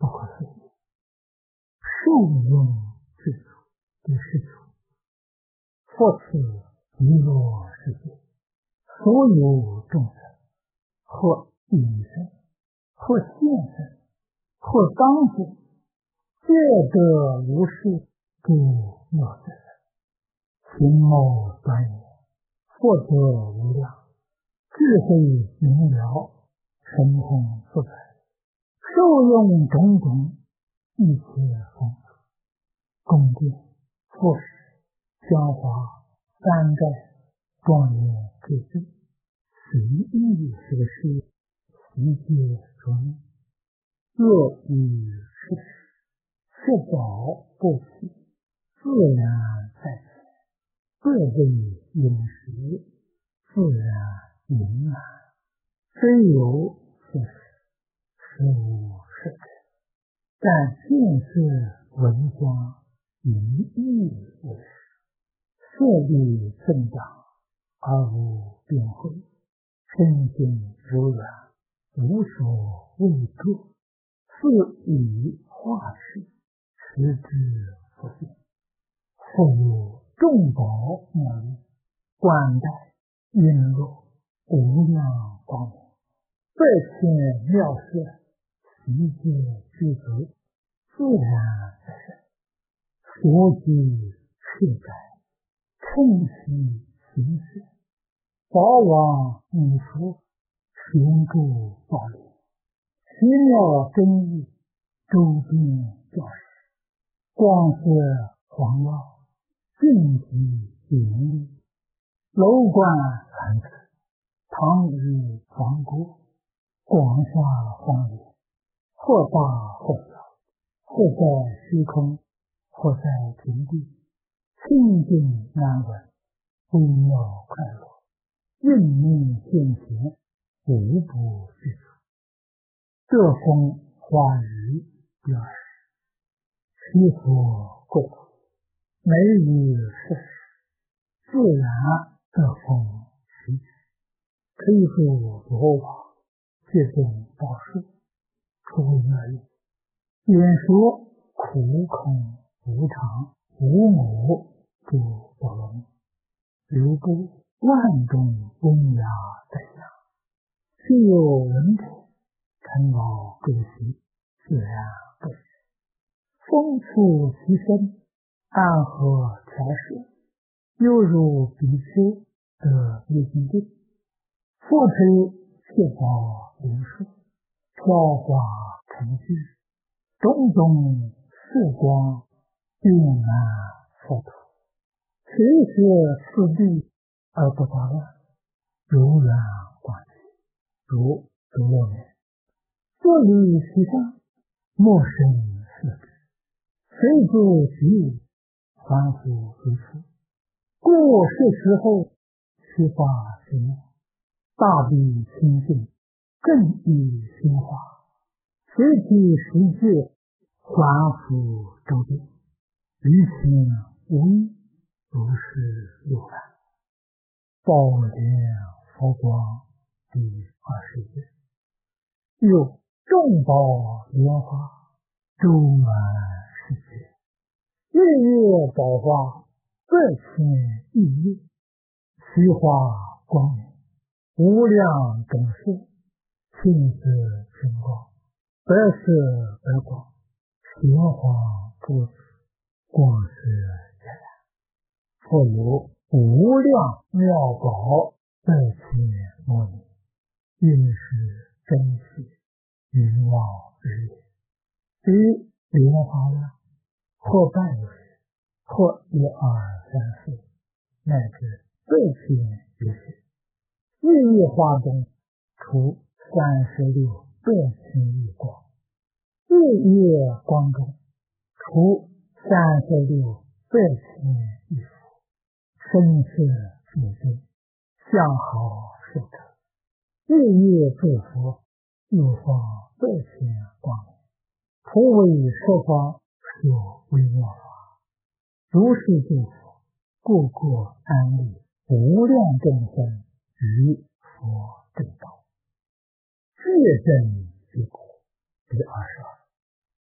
不可思议。受用具足的世俗，佛此极乐世界，所有众生，或隐身，或现身，或当身，皆得无事诸妙智身，形貌端严，福德无量，智慧明了，神通自在，受用种种一切丰富，宫殿、富士、香华、三盖、庄严之最，随意所施，悉皆如意，乐于世事，是宝不起，自然在前，各为饮食，自然盈满，虽有此事，实无是者，但现世闻香一意为实，色力增长而无边慧，身心柔软，无所畏惧，是以化持，实之不现，复有众宝妙力，冠带璎珞，无量光明，百千妙色，悉皆具足，自然在身，所居是宅，称其形式，宝王女夫，雄著宝林，奇妙真义，周边教室，光色黄耀，净极严厉，楼观寒次，堂宇皇国，广厦荒野，或大或小，或在虚空，或在平地，清净安稳，微妙快乐，应命现前，无不具足。这风花雨第二十，其所过土，每雨四时，自然得风习之，可以说罗网，借种宝树，出为妙用。演说苦空无常无我诸宝龙，流布万种温雅在下，虽有文者，陈老各习，自然不许，丰富其身，暗合调饰，犹如比丘得一心定，复持四宝灵树，飘华成聚，种种四光遍满佛土，随时四地而不杂乱，柔软广济，如独乐门，坐于其上，莫生色之，随作其物，还复回复，故是时候，其法实没，大地清净，正义心化，随其实质，还复周遍，于心无异，如是六凡。宝莲佛光第二十页。有众宝莲花，周满世界，日月宝花，百千亿月，虚华光明，无量种色，青色青光，白色白光，玄黄诸子，光色冉冉，复有无量妙宝，百千摩尼，应是真实，云望日月，于莲花量，或半有时，或一二三四，乃至百千余世。日月花中，除三十六百千亿光；日月光中，除三十六百千亿佛。身色具足，相好受者，日月诸佛，又放百千光明，普为十方所微妙法，如是诸佛，故过安利无量众生于佛正道，戒正结果。第二十二。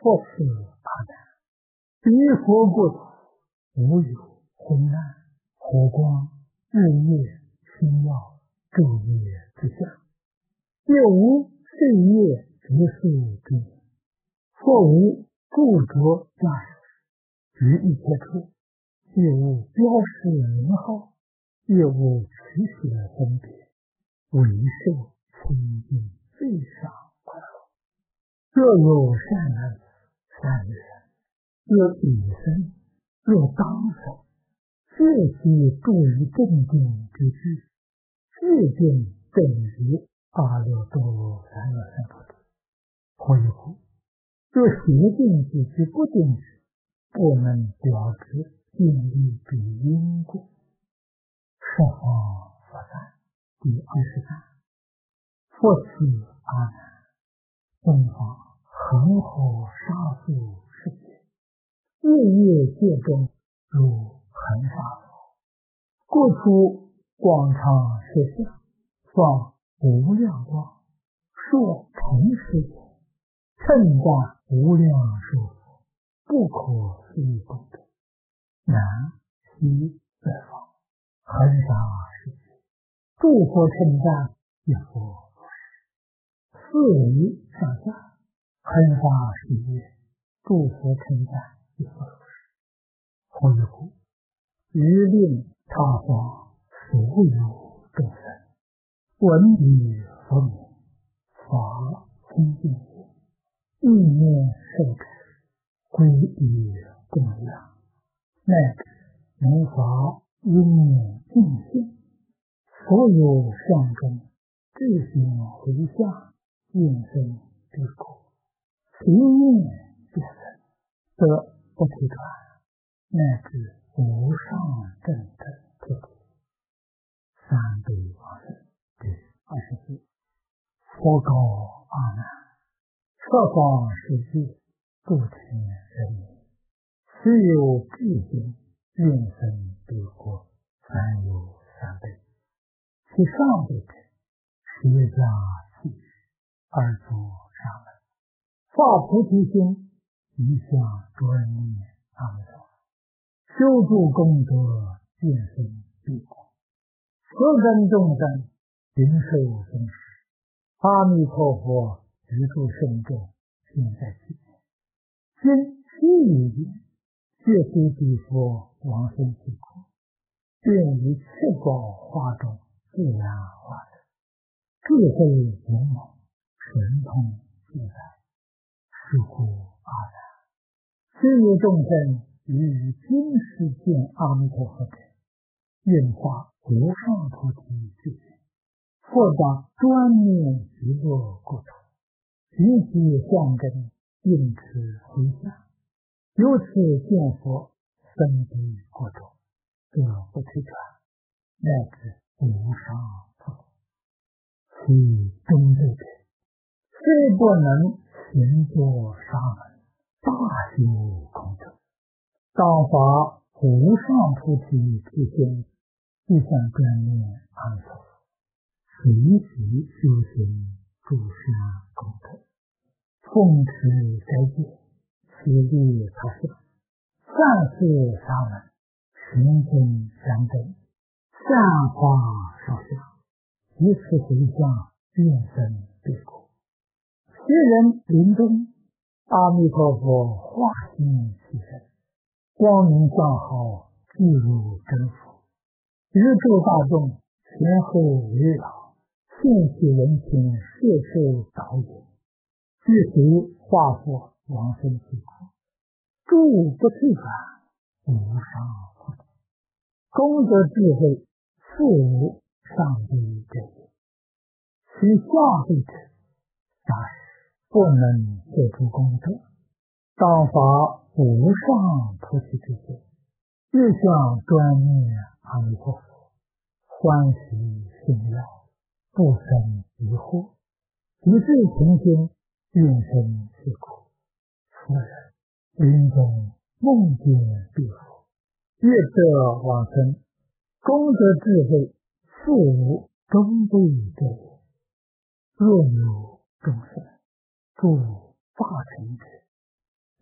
佛是阿难，彼佛国土无有昏暗、火光、日月、星耀、昼夜之相，也无岁月劫数之年。佛无著着驾驶于一切处，也无标示名号，也无取舍分别，唯受清净最上快乐。若有善男子、善女人，若彼身，若当身，皆悉住于正定之具，具定等于阿耨多罗三藐三菩提。何以故？若邪定之具不定时，不能表知建立彼因果。十方佛赞第二十三。佛次阿难，东方恒河沙数世界，夜夜界中如恒沙佛，故出广长舌相，放无量光，说成世间，称赞无量寿佛，不可思议功德。南西北方恒沙世界，诸佛称赞一佛如是。四维上下恒沙世界，诸佛称赞一佛如是。何以故？于令他方所有众生闻彼佛名，法清净也，意念受持，皈依供养，乃至能发一念净性，所有相中自行回向，应生彼国，随念即生，得不退转，乃至无上正等菩提。三辈往生第二十四。佛告阿难：设方世界，诸天人民，虽有智心，愿生彼国，凡有三辈。其上辈者，学家弃语，而作沙门，发菩提心，一向专念阿弥陀佛，修诸功德，愿生彼国。何根众生，灵受生死，阿弥陀佛于诸圣众，现在其间。今其语言，皆非彼佛往生其国，便于七宝花中自然化生，智慧勇猛，神通自在。是故阿难，虽有众生于今世见阿弥陀佛者，愿发无上菩提之心，佛当专念极乐国土，举起象征，应持回向，由此见佛，生彼国土，得不退转，乃至无上菩提。其中辈者，虽不能行作沙门，大修功德，当发无上菩提之心，一向专念阿弥陀佛，随即修行诸善功德，奉持斋戒，其利他相，善事沙门，行正相等，善化烧香，以此回向，愿生彼国。昔人临终，阿弥陀佛化现其身，光明相好，具如真佛，宇宙大众前后围绕，现其人前，摄受导引，具随化佛往生其国，诸不退转，无上菩提。功德智慧，复无上辈者也。其下辈者，假使不能做出功德，当发无上菩提之心，一向专念阿弥陀佛，欢喜信要，不生疑惑，一致同心，愿生其国。此人临终梦见彼佛，越得往生，功德智慧，复无中辈者也。若有众生，诸大成者，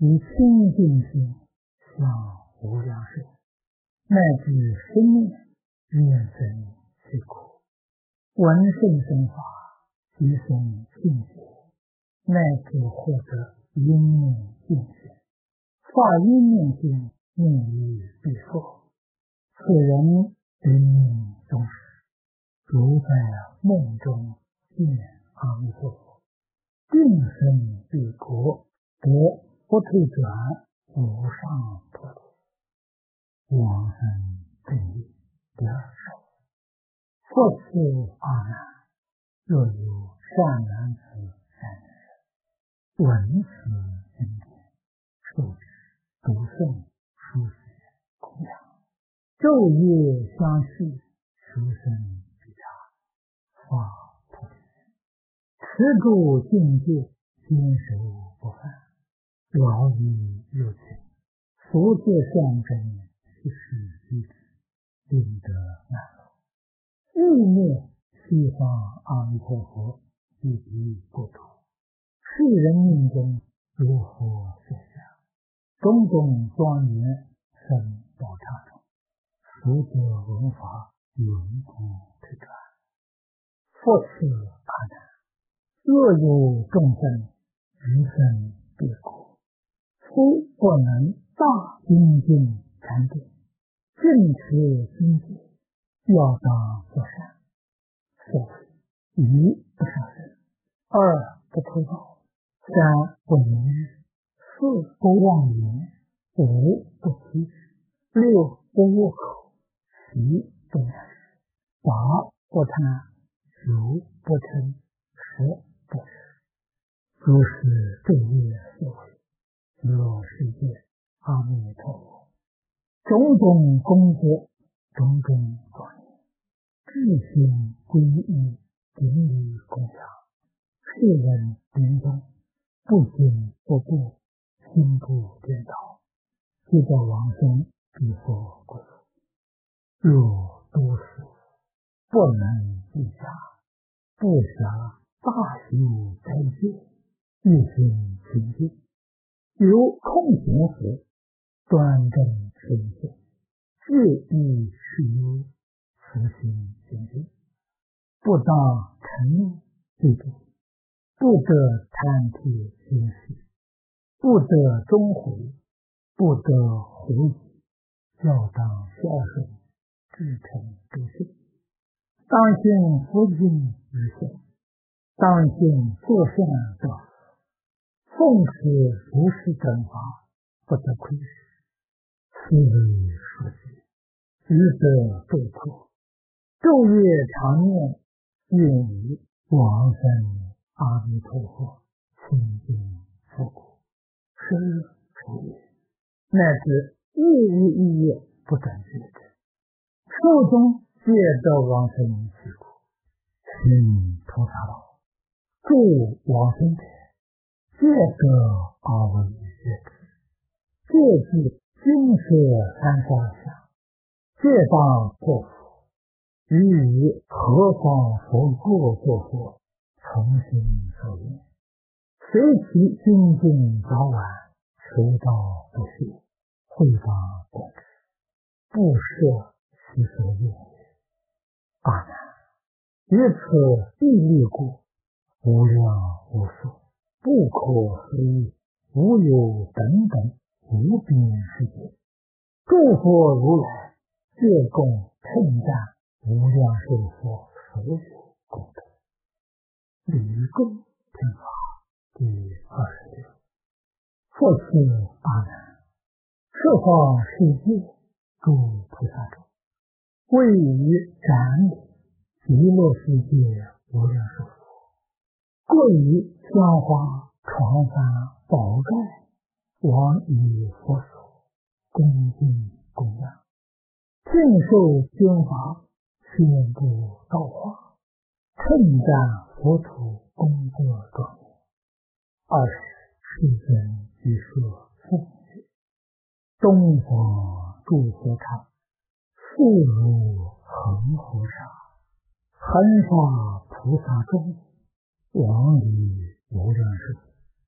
以清净心向无量寿，乃至十念愿生其苦，闻圣生法，即生信解，乃至获得一念净显，发一念心，命于必受。此人临命终时，如在梦中见阿弥陀佛，定生彼国，得不退转无上菩提。往生正业第二首。复次阿难，若有善男子善女人，闻此经典，受持读诵书写供养，昼夜相续，殊生彼他，发菩提心，持住境界，坚守不犯，劳逸有情，所见善真，其事机智，令得难容。意念西方阿弥陀佛，以彼国土，世人命中如何所想，种种庄严生宝刹中，福德文法永不退转。复次阿难，若有众生于生彼国，夫不能大精进禅定，正持精进，要当作善，所谓一不杀生，二不偷盗，三不淫欲，四不妄言，五不欺世，六不恶口，七不言语，八不贪，九不嗔，十不痴。如是正业所为，乐世界阿弥陀佛，种种功德，种种庄严，至心皈依，顶礼供养，世人临终不惊不怖，心不颠倒，即得往生彼佛国土。若多死，不能自暇，不暇大修斋戒，一心清净，有空闲时端正身心，戒意是忧，慈心清净，不当嗔怒嫉妒，不得贪帖心事，不得终悔，不得回己，要当孝顺，至诚笃信，当信福尽于现，当信作善道，奉持如是正法，不得亏失，思维所知，于得度脱，昼夜常念，愿以往生阿弥陀佛，清净复古，奢求也，乃至日日夜夜不等觉知，寿终皆得往生其苦。请菩萨道，诸往生者，皆得阿惟越之，皆自金色三沙下，皆当作佛，于于何方佛过作佛，从心所愿，随其精进早晚，求道不息，会当供之，不设其所愿也。阿难，于此地利故，无量无数，不可思议，无有等等无边世界，诸佛如来皆共称赞无量寿佛所有功德。理供听法第二十六。复次阿难，十方世界诸菩萨中，位于展理极乐世界无量寿佛，贵于香花床幡宝盖，往以佛所恭敬供养，尽受经法，宣布道化，称赞佛土功德庄严。二十世尊居舍奉语，东方诸佛刹，复如恒河沙，恒沙菩萨中，往以无量寿，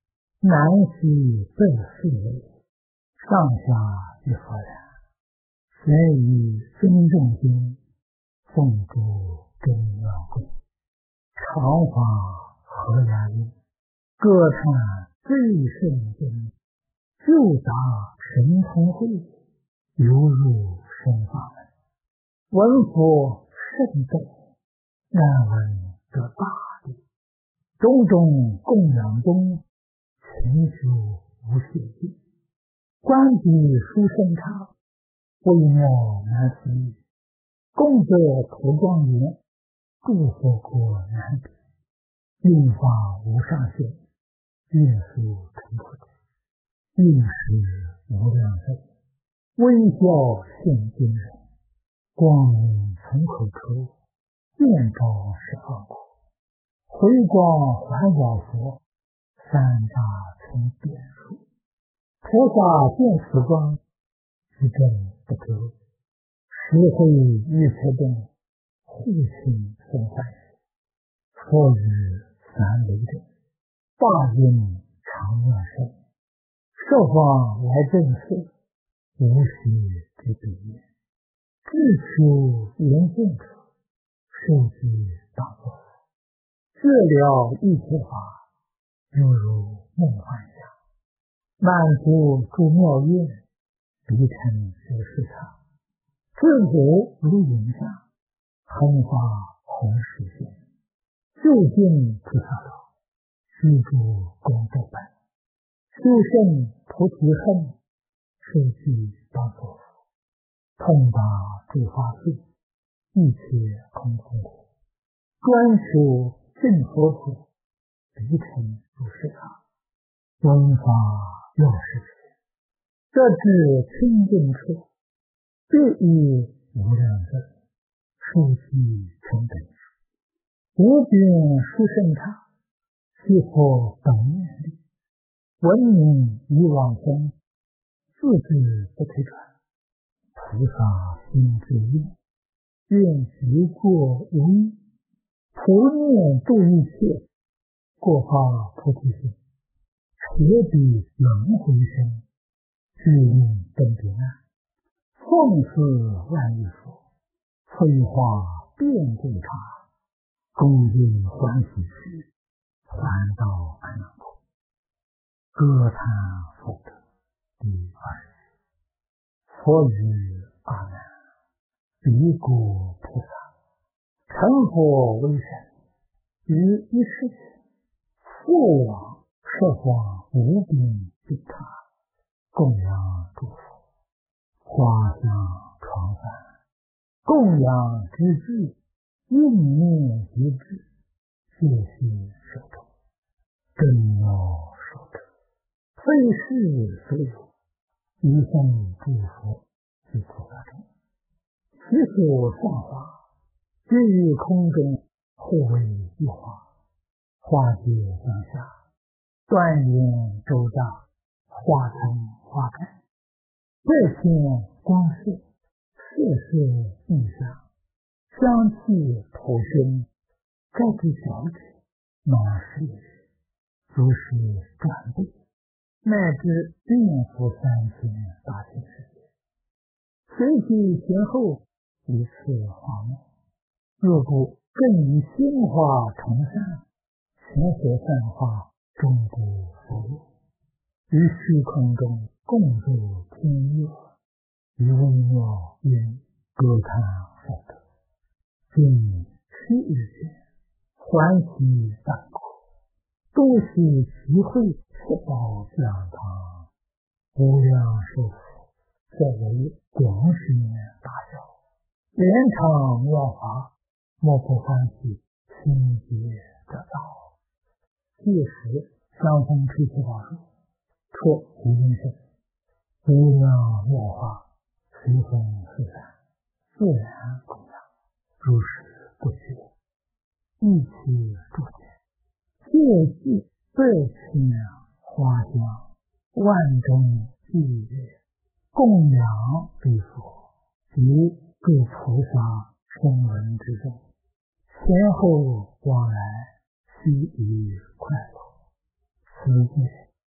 南西北四位，上下一佛然。玄以尊重经，诵诸真妙功，常华和雅音，歌叹最胜经，就达神通会，犹入深法门。闻佛甚悲，难闻得大利，种种供养中，勤修无懈尽。观彼殊胜差，微妙难思议，功德普庄严，诸佛国难比。应法无上限，愿速成菩提。应时无量寿，微笑现今人。光明从口出，见照十方国。回光还老佛，三大从变数。菩萨见此光，一正不得。实会一切动，护心生欢喜。佛语三雷震，大音常妙声。设方来正事，无需之比也。自求言尽处，受具当作。治疗一切法，犹如梦幻想。满足诸妙愿，彼成如是场。自古如影像，恒发弘实现。究竟菩萨道，居住功德本。修圣菩提恨，受具当作。通达诸法性，一切空空苦。专修正佛土，彼成如是场。闻法要是觉，这至清净处，必以无量寿，受具成等处。无边殊胜差，悉佛本愿力。闻名以往生，自知不退转。菩萨心之应，愿习过无益。普念度一切，过发菩提心。铁比轮回身，具令登彼岸。奉祀万亿佛，催化变故差。恭敬欢喜时，还到安乐国。歌叹福德第二十。佛语阿难，彼国菩萨，成佛为神，于一世前，复往设方无边净塔，供养诸佛。花香床幡，供养之具，应念即至，谢谢受众。真要受者，非是所有，一生诸佛及菩萨中。其所上化，皆于空中，互为一花。花界向下，断言周大，花成花开。这些光色，色色异香，香气普熏，该知小指，满是日，如是转倍，乃至遍覆三千大千世界。随其前后，一次花木。若不更以鲜花重散，前所散花终不复入。于虚空中共入天乐，于微妙音歌叹福德。今七日间，欢喜赞苦，多喜集会四宝讲堂，无量寿佛，作为广深大小，连场妙法，莫不欢喜，心结得道。届时相逢吹气宝树，出其音声，无量妙法，随风四散，自然供养，如是不绝。一起助念，切记百千花香，万种伎乐，供养彼佛及诸菩萨声闻之众，前后往来，悉以快乐。此界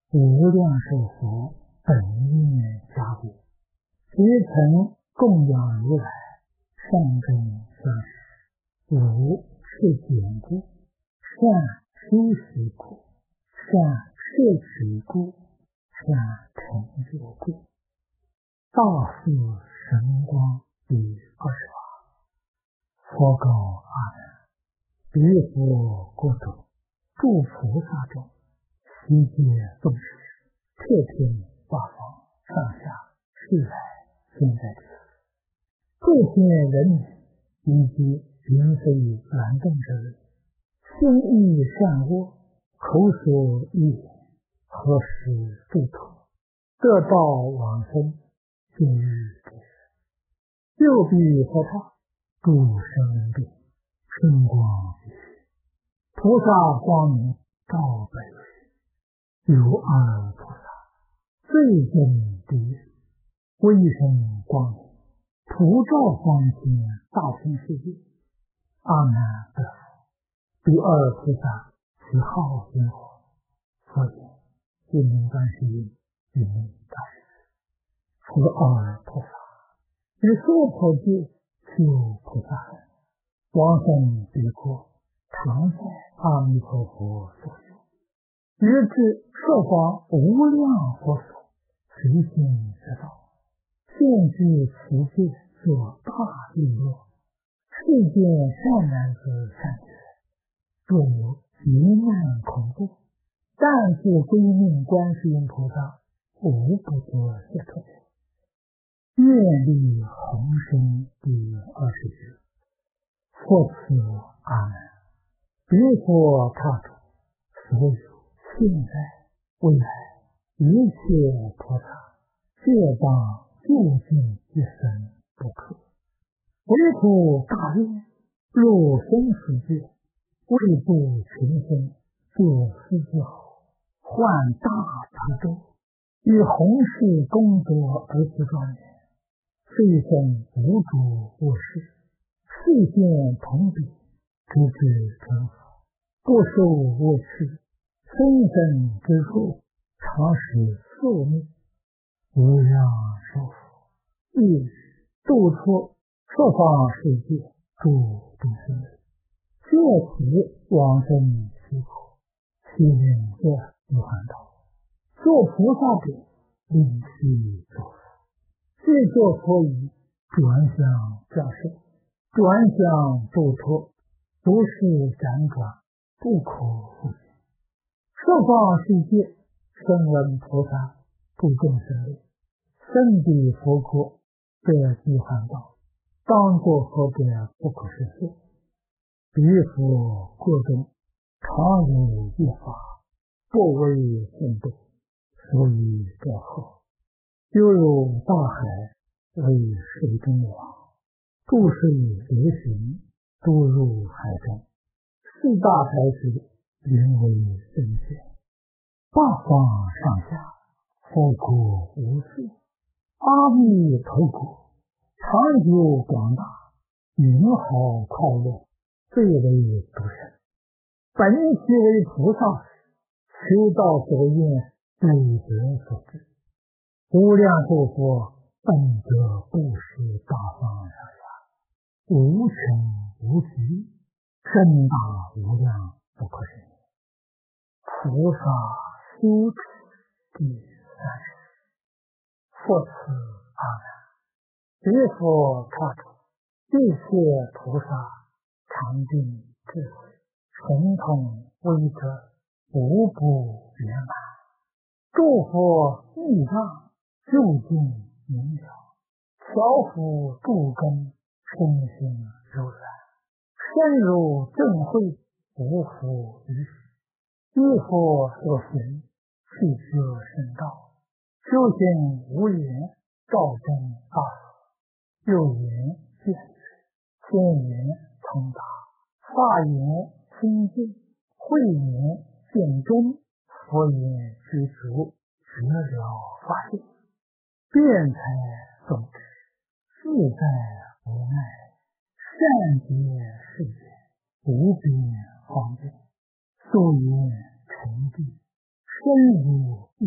无量寿佛本愿加护，皆曾供养如来，善根相续。五是简故，善修习故，善摄取故，善成就故。大富神光第二十八。佛告阿难：彼佛国土，诸菩萨众，悉皆众生，特天八方，上下世来现在之事。这些人民以及云飞蓝动之人，心意善恶，口所欲言，何时度脱，得道往生，今日之事。右臂佛刹，诸生病，春光熠熠，菩萨光明照百世。有二菩萨，最真第一，威声光明，普照方天大千世界。阿难得福。第二菩萨其号烟火，佛言：一名观世音，一名大势。此二菩萨于娑婆界修菩萨行，往生彼国，常在阿弥陀佛所修，于至设方无量佛所，随心得道，现居此界作大利乐，世间善男子善女人，若有急难恐怖，但是归命观世音菩萨，无不得解脱。愿力宏生第二十句。佛此阿难，彼佛刹土，所有现在未来一切菩萨，皆当究竟一生不可。唯苦大愿，入生死界，为度群生，作世之后，换大普度，以弘誓功德而不庄严，虽生无主无事，世间同彼，直至成佛，不受恶趣，生生之后，常使宿命，无量寿佛，亦度脱设方世界诸众生，借此往生西国，其人者一环道，做菩萨者，令其作佛。既作佛以转向教授，转向度脱，如是辗转，不可复见。设方世界，声闻菩萨，诸众生类，生彼佛国，这一环道，当作佛者不可思议。彼佛国中，常有一法，不为众度，所以者后，犹如大海为水中网，注水流行，多入海中，四大海水原为深浅，八方上下，佛国无数，阿弥陀国长久广大，名好快乐，最为独生。本其为菩萨时，修道所愿，累德所致。无量寿佛本得布施大方上下，无穷无极，深大无量，不可思议。菩萨修持第三十。佛此阿难，彼佛刹土，一切菩萨常定智慧，神通威德，无不圆满。诸佛密藏，究竟明了，调伏诸根，身心柔软，深入正慧，无复于事。依佛所行，去修圣道，修行无言，照真大佛，右言见智，天言通达，法言清净，慧言见真，佛言具足，得了法性，辩才诵持，自在无碍，善解世界，无边方便，所言成地，深入意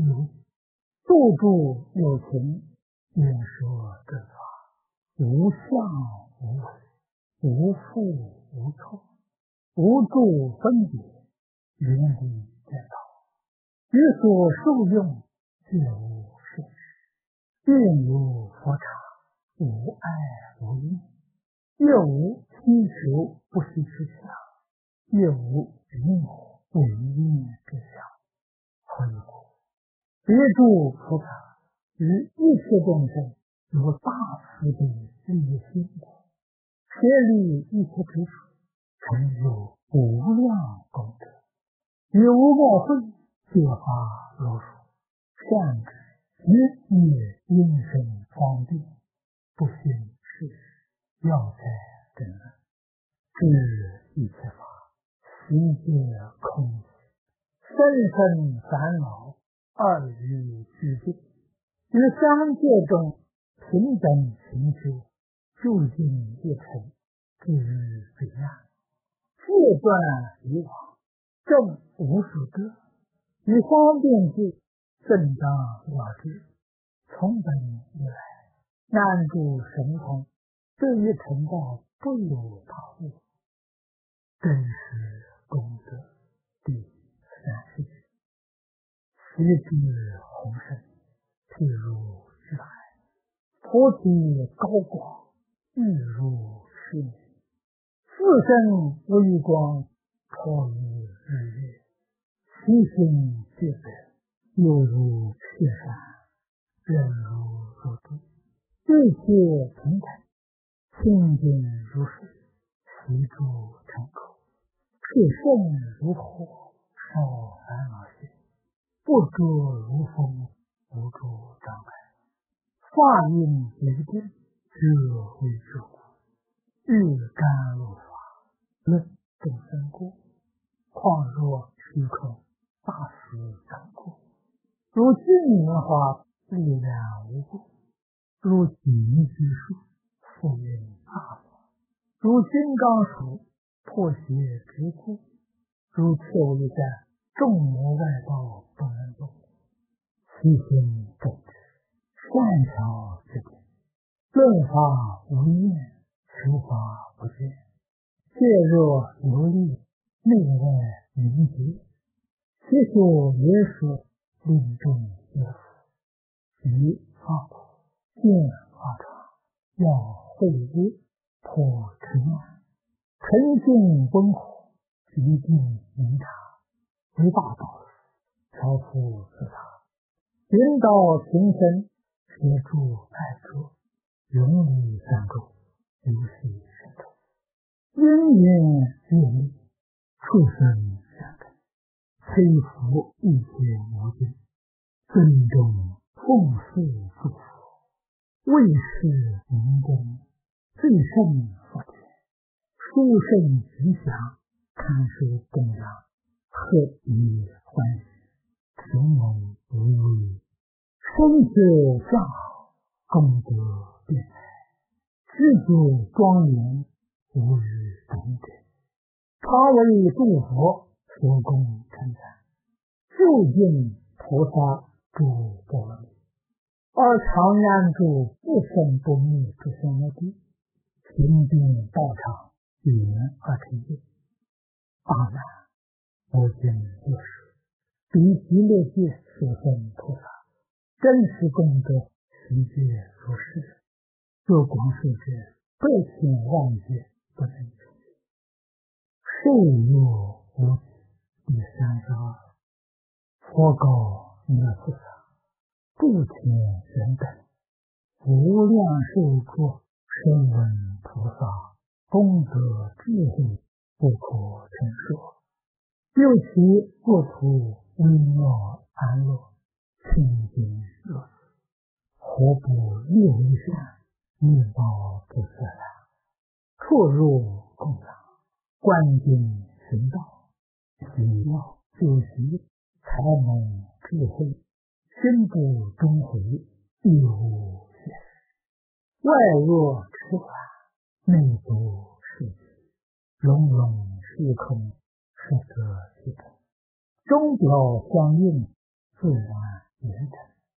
度诸有情，演说正法，无相无为，无复无错，无住分别，原理正道，于所受用，皆无限制，愿如佛刹，无碍无应，越无希求不虚之相，越无名为应之相。何以故？别诸菩萨于一切众生有大慈悲利心的，舍利一切之处，成就无量功德，于无我会揭发罗数，善知一业因生方便，不信事实，要在真论，知一切法，悉皆空虚，深深烦恼，二于俱尽，于三界中平等行修，究竟一尘，至于彼岸，戒断以往，正无所得，于方便界正当了知，从本以来，难住神通，对于成道不有他物，真实功德第三十句。须知宏盛，譬如巨海，菩提高广，欲如是年，自身微光，超于日月，其心皆本，犹如赤山，忍如入地，一切平坦，清净如水，习诸成口，赤圣如火，烧烦恼心，不着如风，无诸障碍，法印离定，这为诸苦，欲甘露法，论众生故，况若虚空，大师掌故，如金莲花，力量无故，如锦居树，覆云大罗，如金刚杵，破邪直故，如切为在众魔外道不能动，其心正直，善巧之点，论法无厌，求法不倦，戒若流利，内外明洁，其所言说，令众悦服，于法苦，见法常，要会约，破尘难，沉静温火，极尽明察，为大道士，超出自他，引导平生，协助爱主，永离三垢，游戏神通，因缘业力，畜生善根，摧伏一切魔境，尊重奉事祝福，为世明功，最胜佛前，殊胜吉祥，堪受供养，贺以欢喜，平蒙无畏，身色相好，功德辩才，知足庄严，无与等者，常为诸佛所供称赞，究竟菩萨诸波罗蜜，而常安住不生不灭之生灭地，平定道场，缘而成就。阿难，我今若是彼极乐界所生菩萨，真实功德悉皆如是，若广受之，百千万劫不能数尽。寿若无极。第三十二，佛告弥勒菩萨：诸天人等，无量寿国声闻菩萨，功德智慧不可称说。又其国土微妙安乐，清净乐事，何不利为善，灭报不色然？错入供养，观经行道，喜要修习，才能智慧，心不终回，亦无现实。外恶迟缓，内不是己，隆隆虚空，实则其成，中表相应，自然圆成。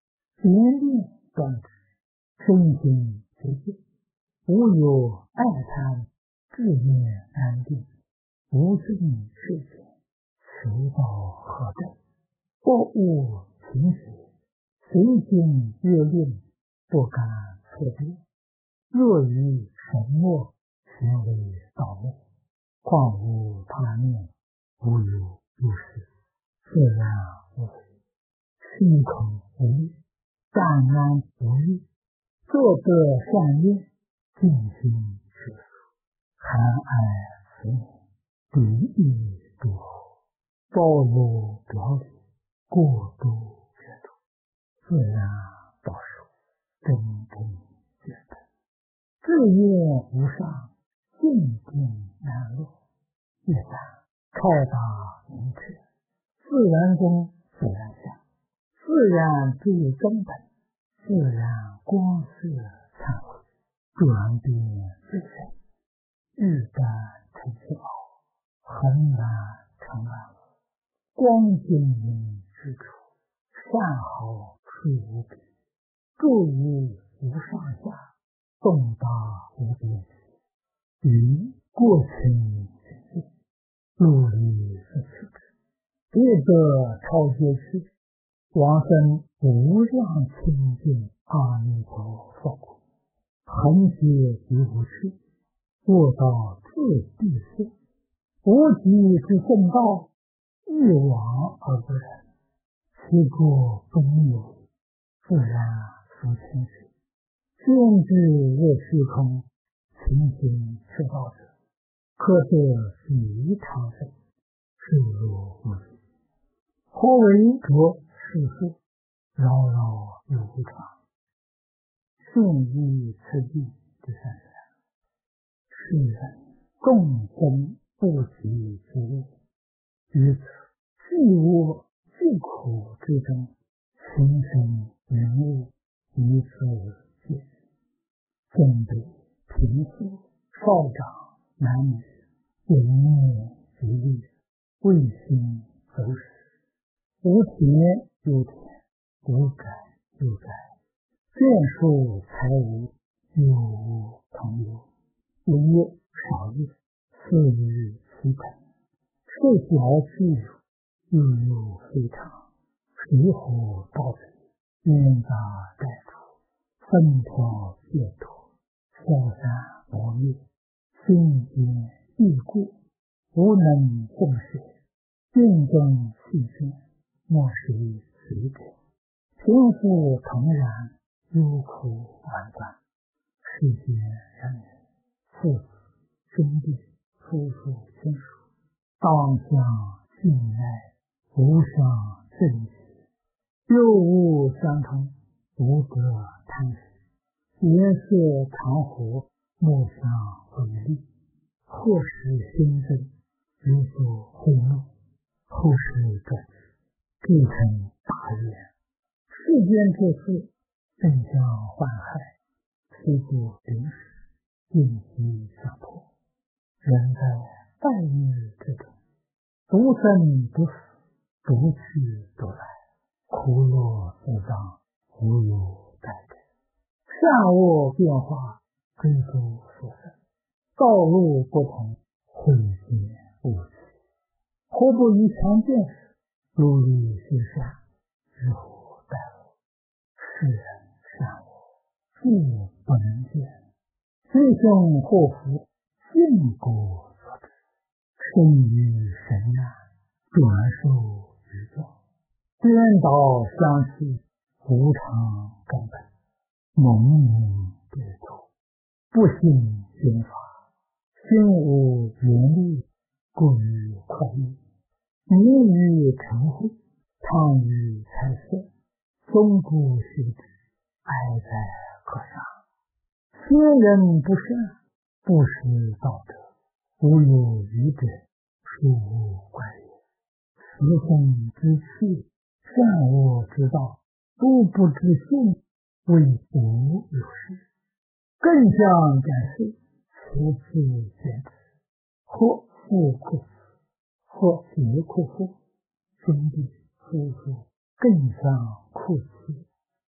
言念断止，身心随见，无有爱贪，志念安定，无正世间，求道何在？不悟情学，随心越令，不敢错别。若于神默，行为道默，况无他念，无有如是，自然无为，虚空无力，淡然无欲，作得善业，尽心世俗，含爱慈悯，离异诸侯，暴露表里，过度决土，自然报受，真正觉得，志业无上，境定难落，一旦开达明确，自然中自然相，自然最根本，自然光色忏悔，转变自身，日淡成小，恒然成万物，光精明之处，善好处无比，住于无上下，动达无边际，于过清清净，陆离是此之，别得超阶去，往生无量清净阿弥陀佛国，恒歇于无趣，做到自地事，无极之正道，一往而不染，其过本有，自然无情绪，见之若虚空，情形是道者，可得喜常生，是如无极。何为着世事，扰扰有无常，顺依此地第三十三。世人共生不及之物，于此既无既苦之中，情生云雾，以此解。尊卑贫富少长男女，有念及利，未心走始，无田有田，无改有改，眷属财无，有无同有，有业少业，似于其本，受小具有，又有非常，水火道水，冤杂待处，分条解脱，消散磨灭，心间异故，无能共学，运动细见，莫谁随者，贫富同然，忧苦万端，世间人人，父子兄弟，夫妇亲属，当相信赖，无相珍惜，又无相同，无得贪喜，颜色常活，莫相为利，或使心生，有所会怒，后世转之，必成大愿。世间之事，正相患害，虽故临时，应机相迫。人在待遇之中，独生不死，独去独来，苦乐自当，无有待者。善恶变化，追逐所生，道路不同，慧见无奇。何不以常见时，如理行善，日后待恶？世人善恶，皆不能见，虽生祸福，因果所致，生于神难，转受于教，颠倒相续，无常根本，蒙名对头，不信刑法，心无原力，故于快意，迷于成慧，贪于财色，终不须知，哀哉可杀。先人不善，不识道德，无有愚者，殊无怪也。此风之气，善恶之道，都不知性，为无有事，更相感事，此次见之，或父酷子，或邪酷父，兄弟夫妇更相酷妻，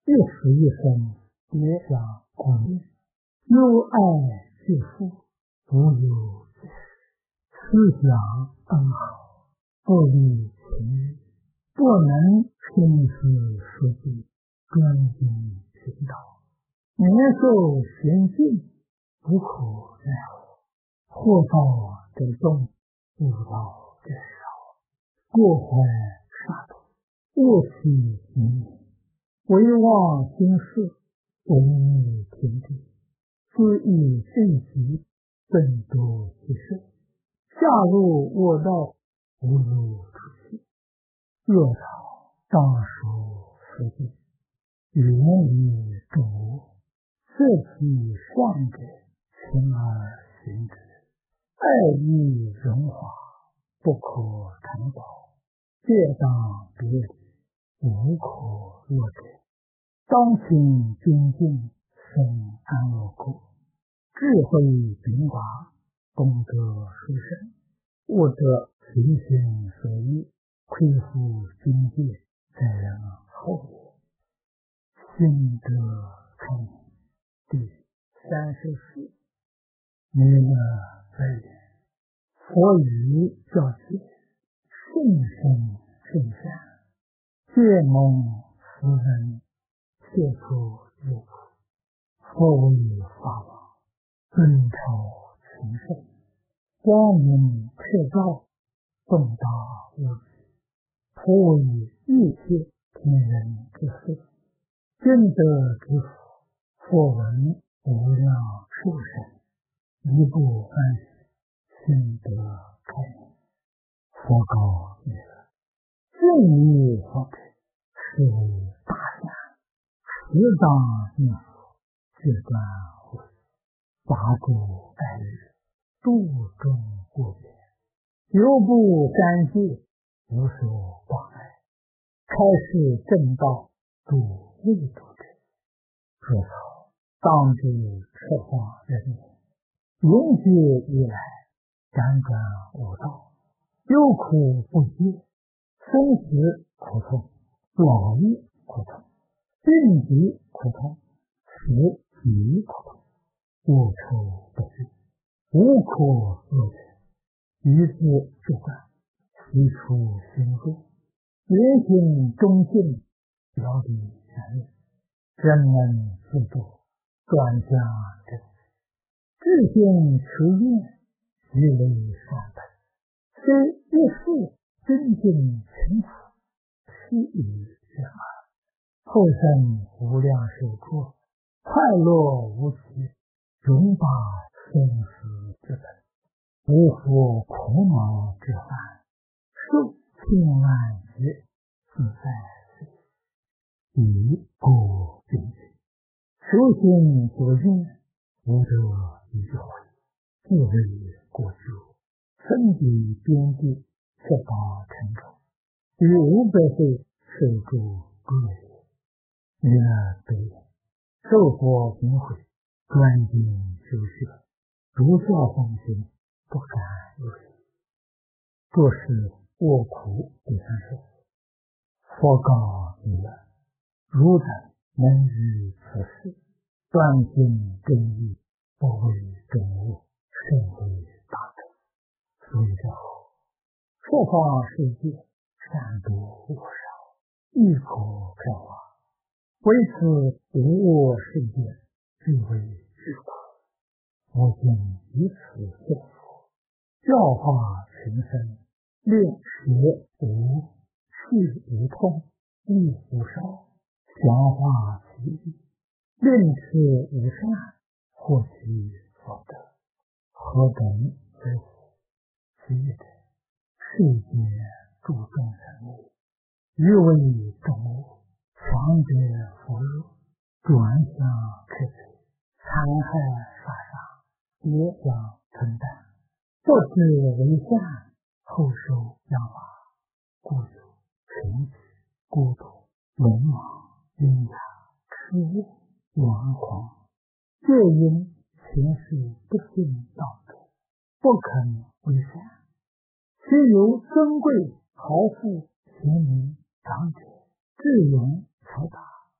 一死一生别想顾念，有爱就富，无有即失。思想安好，不离情欲，不能生死实际，专精寻道。年寿闲尽，不可奈何。或道得动，不道得少。过怀杀戮，卧起明明。唯望心事，唯逆天地。自以正极，更多其事。下入卧道，无入出气。恶草当属实际，远离众恶。色体上者，情而行之。爱意荣华，不可长保。借当别离，无可乐者。当亲精进，生安乐国。智慧禀达，功德殊胜。悟得随心所欲，恢复境界，在人后也。心得开明。第三十四，弥勒在言：佛语教诫，甚深甚善，戒蒙斯人，切出有苦。佛为法王，尊超群圣，光明彻照，洞达无比。佛为一切天人之事，真德之福。佛闻无量寿神，一不欢喜，心得开明。佛告弥勒：正义所指，是为大善，十当应佛，决断护持，拔诸爱欲，度众过别，犹不干戒，无所挂碍，开示正道，度未度者。若草当知设化人也，永劫以来，辗转无道，忧苦不歇，生死苦痛，老易苦痛，病疾苦痛，死疾苦痛，无愁不至，无可乐者。于是诸观，悉出心入，言行忠信，表里善恶，人们自度，专家正智性持愿，即为善本。虽一世真经勤苦，悉以人耳。后生无量寿处，快乐无期，永把生死之本，无复苦恼之患，受千万劫，自在随以故并举。修行所愿，无得一回，自为过咎。分彼边地，设法成功，于五百岁受诸各业。弥勒悲言：受佛明慧，专精修学，如教奉行，不敢有疑。若是卧苦第三世。佛告弥勒：汝等能于此事，专心正义，不为众恶，甚为大德。所以之后，设法世界，善多恶少，亦可开化。为此无恶世界，最为至苦。我今以此作佛，教化群生，令邪无气无痛，力无少，降化其意，令持无善，获其所得。何等之福？其一者，世间诸众生物，欲为众恶，强者扶弱，转向克己，残害杀杀，也将承担。不知为善，后受殃罚，故有穷举、孤独、聋盲、阴哑、痴误、顽狂，皆因行事不信道德，不肯为善。虽有尊贵豪富贤明长者，智勇才达，皆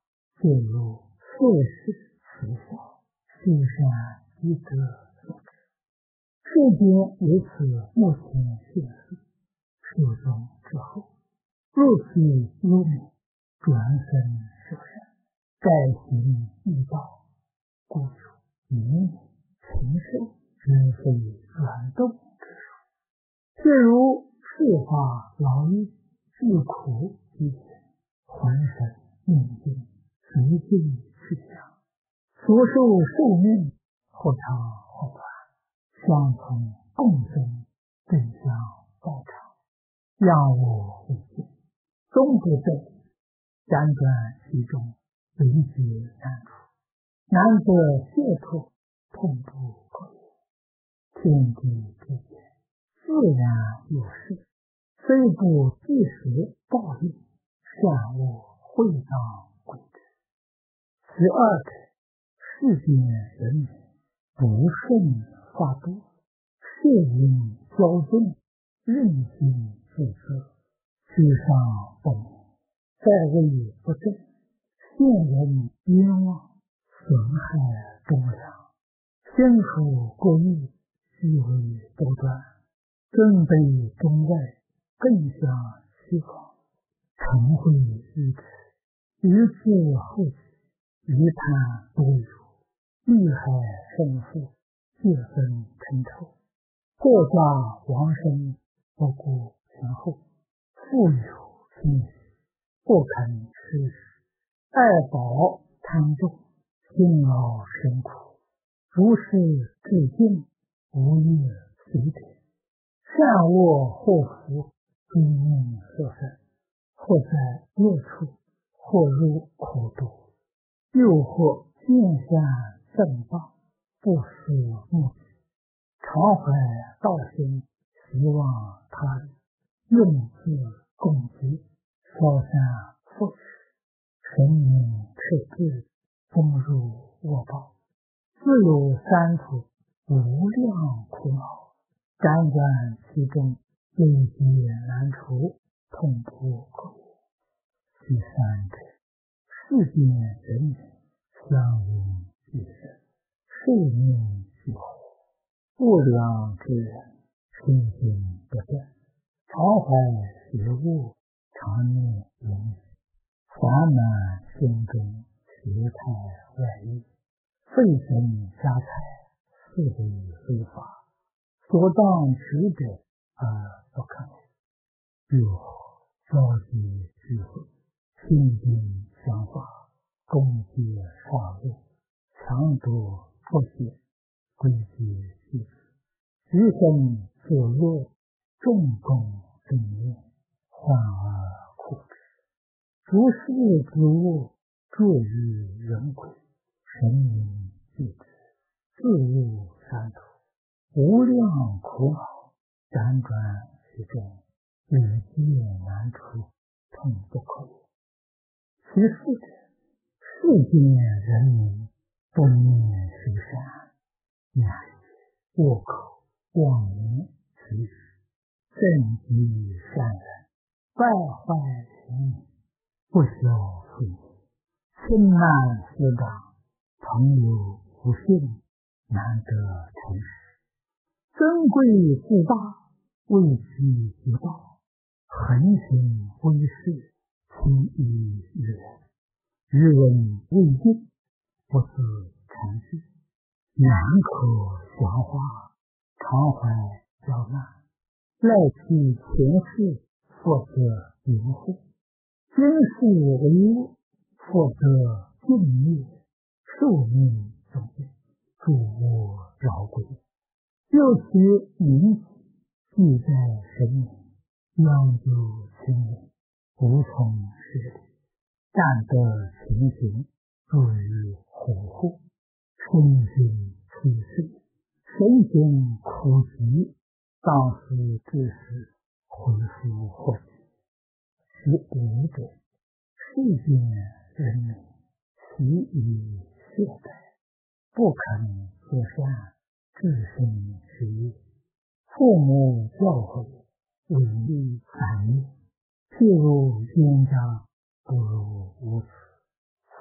譬如色事实相，修善积德所致。世间由此目前现世，受中之后，入其优美，转身受善，改行易道，故有名名禽兽，人非软动之术。譬如世化劳役，自苦积行，还神念经，随境去想，所受寿命或长或短，相从共生，正相道场，让我为见，终不在理，辗转其中，理解难处，难得解脱，痛不可言。天地之间，自然有事，虽不即时报应，善恶会当归之。十二者，世间人民不慎发多，摄因骄纵，任性自责，居上不明，在位不正，陷人冤枉，损害忠良，先处过意，虚伪多端，尊卑中外，更相虚狂，成会于此，于次后起，于贪多有，利害胜负，界分成仇，过家亡身，不顾前后，富有心许，不肯施食，爱宝贪重，辛劳神苦，如是至尽，无业随体，善恶祸福，归命所生，或在恶处，或入苦毒，又或见善正报，不思目的，常怀道心，希望他人，用自共济，烧山复取，神明彻智，终入恶报，自有三途，无量苦恼，辗转其中，累劫难除，痛不可言。第三者，世间人民相应俱生，寿命俱活，不良之人，心性不正，常怀邪恶，常念淫语，烦满心中，邪态外溢，废身家财，四为非法，所当取者而不肯为，又召集聚会，心定想法，攻击杀戮，强夺破戒，归结祭祀，余生所乐，众共正念，患而苦之。诸世之物，作于人鬼，神明具之，自入三途，无量苦恼，辗转其中，屡劫难除，痛不可言。其四者，世间人民不念修善，乃恶口妄言其语，正极善人，败坏行名，不孝父母，轻慢师长，朋友不信，难得诚实，珍贵自大，为其极道，横行威势，轻易于人，余闻未尽，不思禅序，难可详化，常怀骄慢，赖其前世，否则淫秽，今世为恶，否则尽灭，寿命终尽，诸恶饶归，又其名己，记在神明，央究亲人，无从事理，但得情形，入于虎户，身心摧碎，神经苦疾，当时致死，回复获己。其五者，世间人民习以懈怠，不肯做善，自身实业，父母教诲，违逆反逆，譬如冤家不如无耻，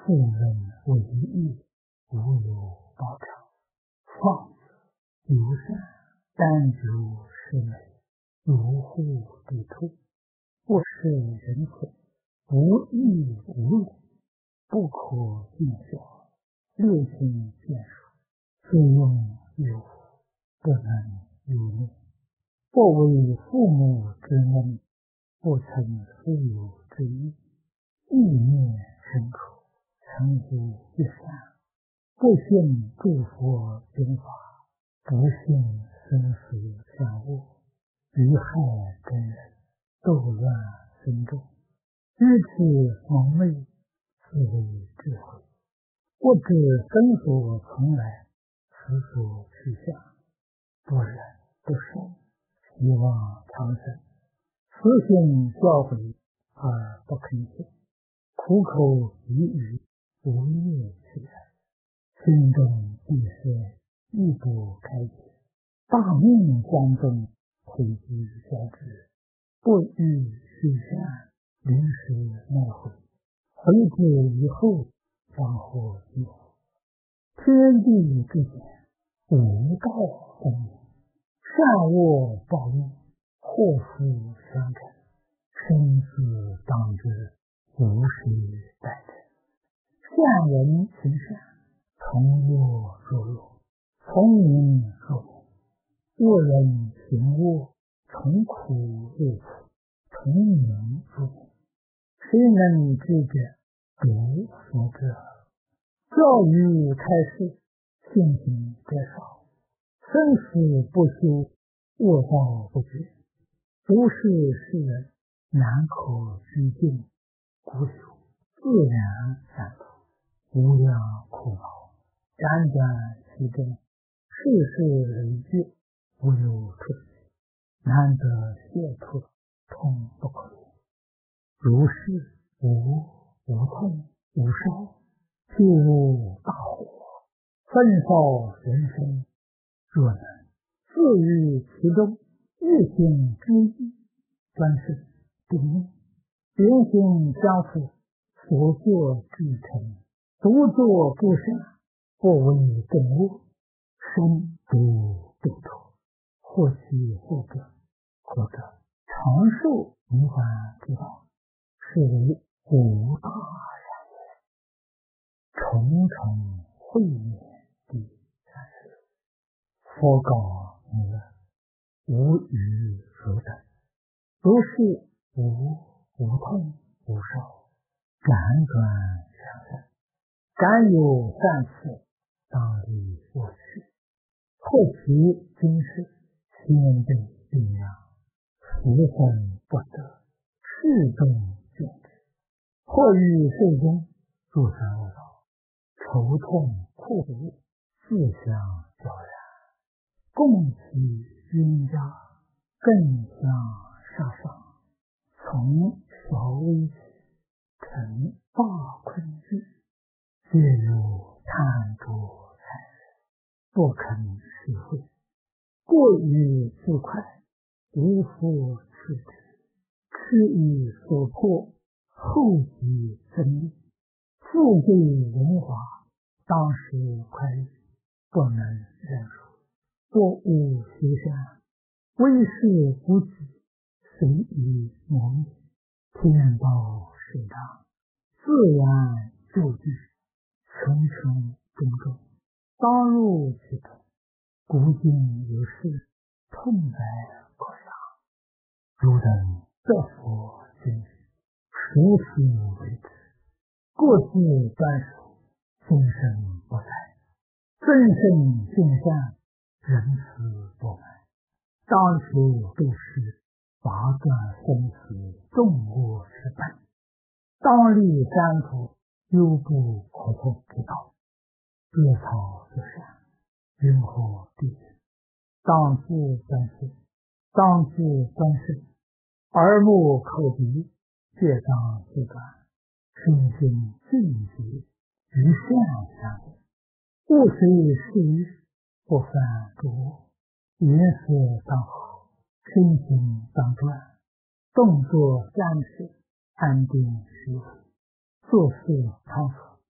妇人为义，无有报偿。放子友善，但求是美，如虎抵兔。不是人情，无义无辱，不可尽孝，略行见术，虽用有福，不能有怒。或为父母之恩，不曾富有之意，意念深刻，诚乎一善。不信诸佛经法，不信生死善恶，于害真人，斗乱僧众，于此蒙昧，是为智慧。不知生所从来，死所去向，不忍不舍，希望长生。实行教诲而不肯信，苦口语语，无业起来，心中闭塞，亦不开解。大命相中，回居消之，不欲虚善，临时奈悔。回之以后，将获极苦。天地之间，无道分明，善恶报应，祸福相承，生死当之，无时待之。善人行善，从恶入恶，从明入明；恶人行恶，从苦入苦，从明入明。谁能知者，独佛之耳。教育开示，性行减少，生死不休，恶报不绝。如是世人，难可居尽，故修自然善道，无量苦恼，辗转其中，世事累积，无有出期，难得解脱，痛不可言。如是无无痛无烧，譬如大火，焚烧人生。若能自于其中，一心之意，专是定命，言行相符，所作俱成，独作不善，或为动恶，身独度脱，或其后者，或者长寿迷幻之道，是为无大善也。重重会面第三十。佛告弥勒：无余如等，如是无无痛无烧，辗转相生，敢有善次，当离我去。或其今世，先被病殃，死生不得，世众见之。或于世中，诸三恶道，愁痛苦毒，自相交染，共其冤家，更相杀伤。从小微起，成大困局，皆有贪着残忍，不肯实惠，过于自快，无复持之，吃以所迫，后极增利。富贵荣华，当时快乐，不能忍辱，过恶修善，威势不济，随意磨灭。天道适当，自然就具，层层种种，当入其中。古今有事，痛哉可想。汝等得佛经，熟悉为之，过自专属，今生不在。真圣尽善，仁慈不满，当求度世，拔断生死，众恶之本，当立三途，忧不可痛之道。割草之善，云何地人？当自专事，当自专事，耳目口鼻，皆当自断。身心净洁，与善相应。物随事欲，不犯诸恶。言色当和，身心当专。动作善事，安定虚慧。做事常所，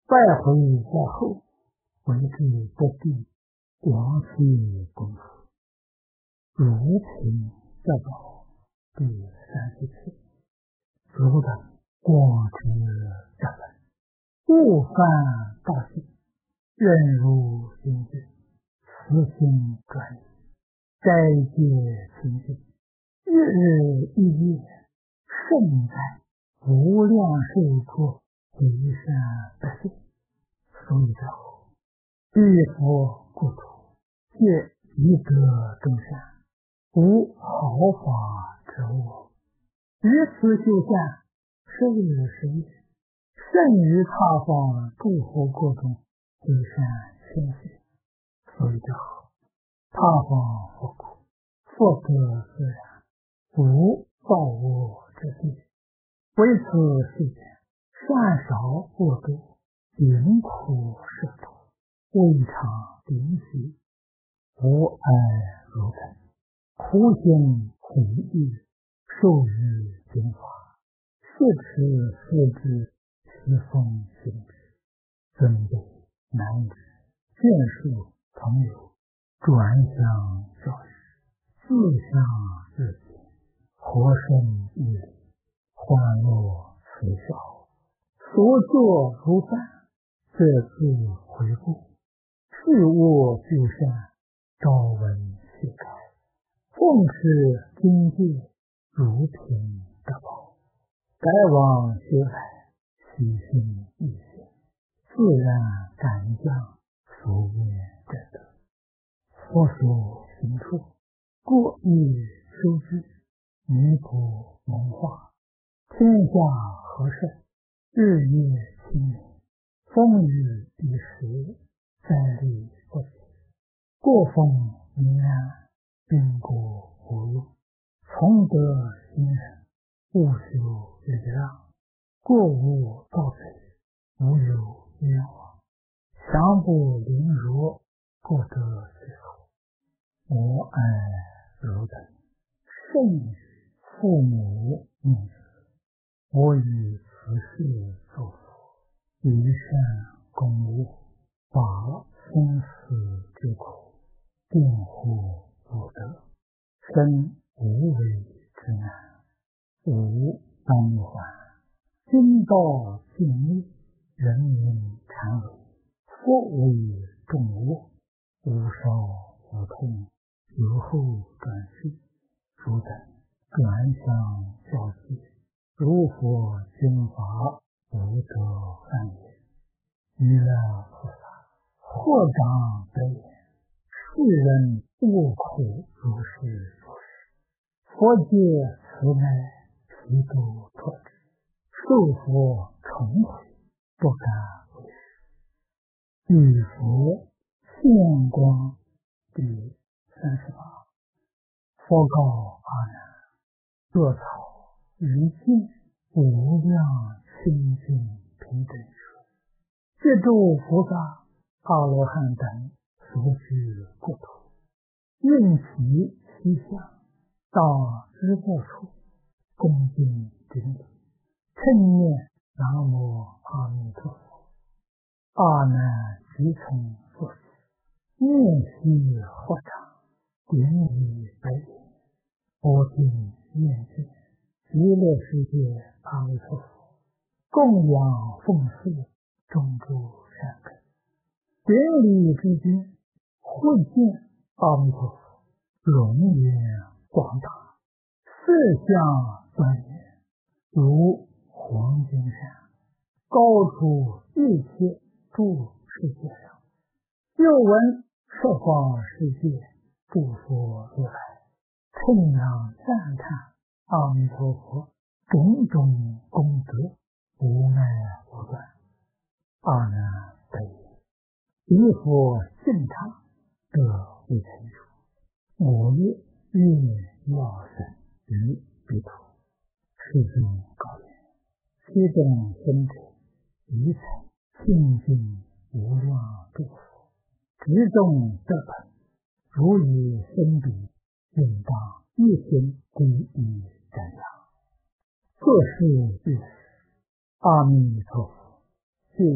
败回在后，为之不必，广其功夫。如平教导第三十次。如等过之得本，勿犯道性，任如心智，私心专一，斋戒清净，日日一夜，胜在无量寿处极善得性。所以者，欲佛故土，借一得众善，无毫发之物。于此修善，是日是夜，甚于他方诸佛国中极善谦虚。所以者，他方佛国，佛德自然，无造物之地。为此世间，善少恶多，贫苦奢土，未尝灵虚，无爱如尘，苦心回忆，受于经法，是持四之，西风行之，尊卑难知，见数朋友，转向教育，自相日节，活生一理，欢乐慈笑，所作如饭，这次回顾，事物就善，朝闻夕开，奉持经戒，如平得宝，改往修来，喜心易行，自然感降，所愿真得。佛所行处，过意收之，弥补蒙化，天下和顺，日月清明，风雨一时，灾利不起，过风民安，兵国无忧，从得心人，勿修礼让，过无造罪，无有冤枉，祥不凌辱，过得其所。我爱汝等，甚于父母命子，我以此事作佛，以善公务，拔生死之苦，定乎无得，生无为之难，无当还，今道尽灭，人民常为，佛为众恶，无少无痛，由后转世，汝等转向教戒，如佛经法，无得犯也。弥勒菩萨获长得言，世人恶苦如是如是，佛界慈爱，皮度脱之，受佛重回，不敢为事。与佛现光第三十八。佛告阿难：若草于境，无量清净平等说，借诸菩萨、阿罗汉等所居国土，应其西向，到日过处，恭敬顶礼，称念南无阿弥陀佛。阿难即从所起，念息合掌，顶礼白言：佛经念经，极乐世界阿弥陀佛，供养奉事，种诸善根。顶礼之君，会见阿弥陀佛，容颜广大，色相端严，如黄金山，高出一切诸世界上。又闻十方世界诸佛如来，称扬赞叹阿弥陀佛种种功德，无奈无断。阿难得言：彼佛敬他，得未成熟，我业愿要生于彼土。世尊告言：其中生者，一切清净无量诸佛，执众得本，如以生彼，应当一心归依瞻仰。作是句时，阿弥陀佛，谢于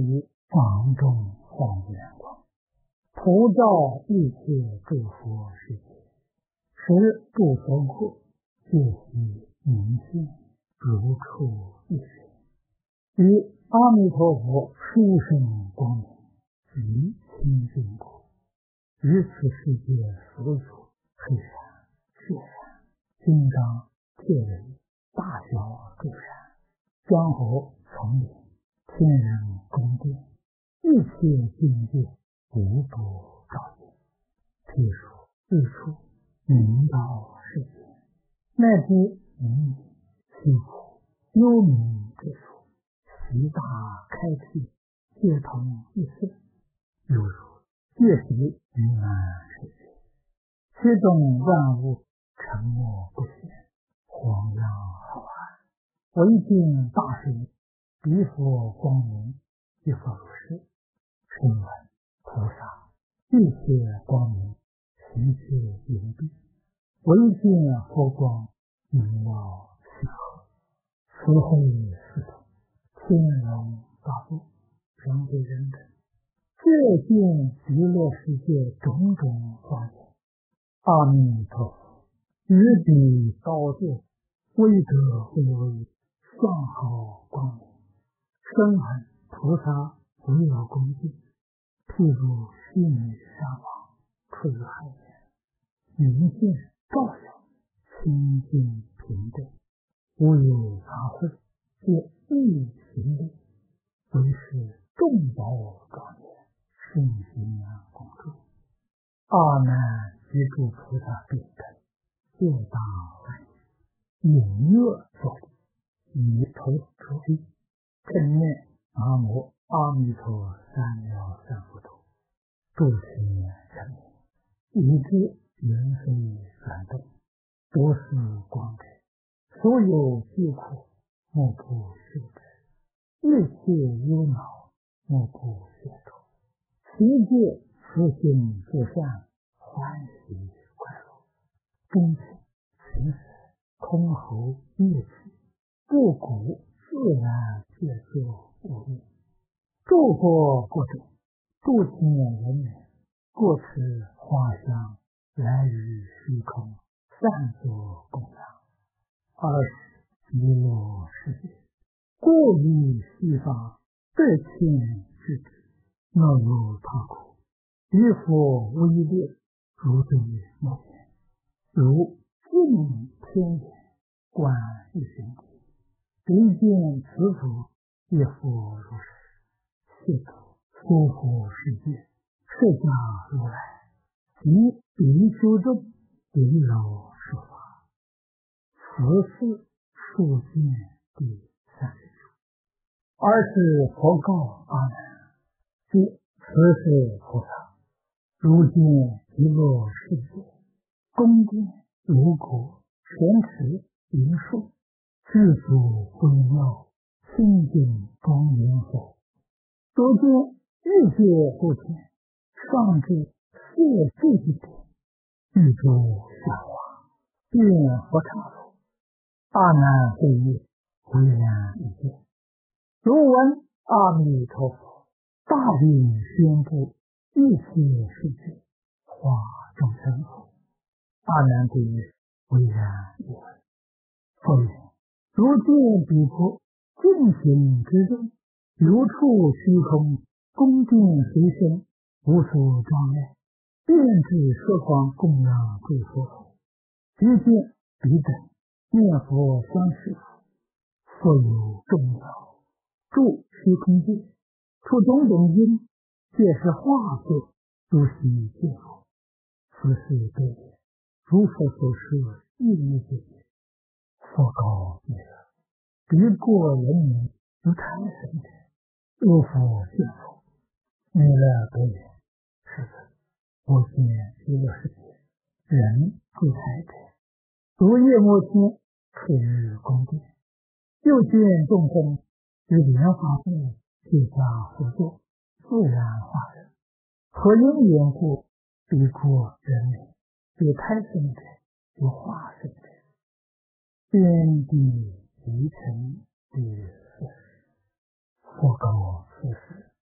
掌中放眼光，普照一切诸佛世界，使诸佛国皆悉明现，如出一水。与阿弥陀佛殊胜光明及清净国，于此世界所有黑山、雪山、金刚、铁人、大小诸山、江河、丛林、天人宫殿，一切境界无不照见。譬如日出明照世界，乃至明明西湖幽冥之处，其大开辟，皆同一色，犹如夜袭弥漫世界，其中万物沉默不显，荒凉浩瀚。唯见大水，彼佛光明，亦复如是。声闻菩萨一切光明，悉皆隐蔽，唯见佛光明耀契合。此后四土，天龙八部，人非人等，各见极乐世界种种光景。阿弥陀佛于彼高坐，威德巍巍，相好光明。声闻菩萨唯有恭敬，譬如须弥山王出于海面，明现照耀，清净平等，无有杂秽，皆一行力，为是众宝庄严，圣行广住。阿难及诸菩萨并等，皆当欢喜，踊跃作礼，以头出地，正念南无阿弥陀三藐三菩提，诸天人民，以知缘非转动，多是光者，所有疾苦，莫不修之；一切忧恼，莫不解脱。其界慈心自善，欢喜快乐，真情行识空喉业气，不古自然界作无异。诸佛国中，诸天人民，各持花香，来于虚空，散作供养。二是极乐世界，过于西方，百千之之，若有他苦，于佛威烈，如对莫言。如净天眼，观一神体，唯见此佛，亦复如是。是土诸佛世界，释迦如来及比丘众，离柔说法。此是数见第三十九。二是佛告阿难：即此是菩萨，如见极乐世界，宫殿、炉国、泉池、云树，具足微妙，清净庄严否？如见欲界诸天，上至色界之天，欲诸下化，遍佛刹土。阿难会曰：唯然一见。如闻阿弥陀佛大愿宣布一切世界，化众生否？阿难对曰：唯然一闻。佛言：如见彼佛净行之中，如处虚空，恭敬随身，无所障碍，遍至十方供养诸佛后，即见彼等念佛相视，复有众鸟住虚空界，出种种因，皆是化作，如悉见佛。此是对也，如佛所说一一界界。佛告弥勒：彼过人民如胎生者，若复见佛。弥勒得言：是的，我见极乐世界，人不胎者，如夜摩天退于宫殿，又见众生于莲花地皆下合作，自然化人。何因缘故？彼过人民，有胎生者，有化生者。天地集成第四十。佛告此事：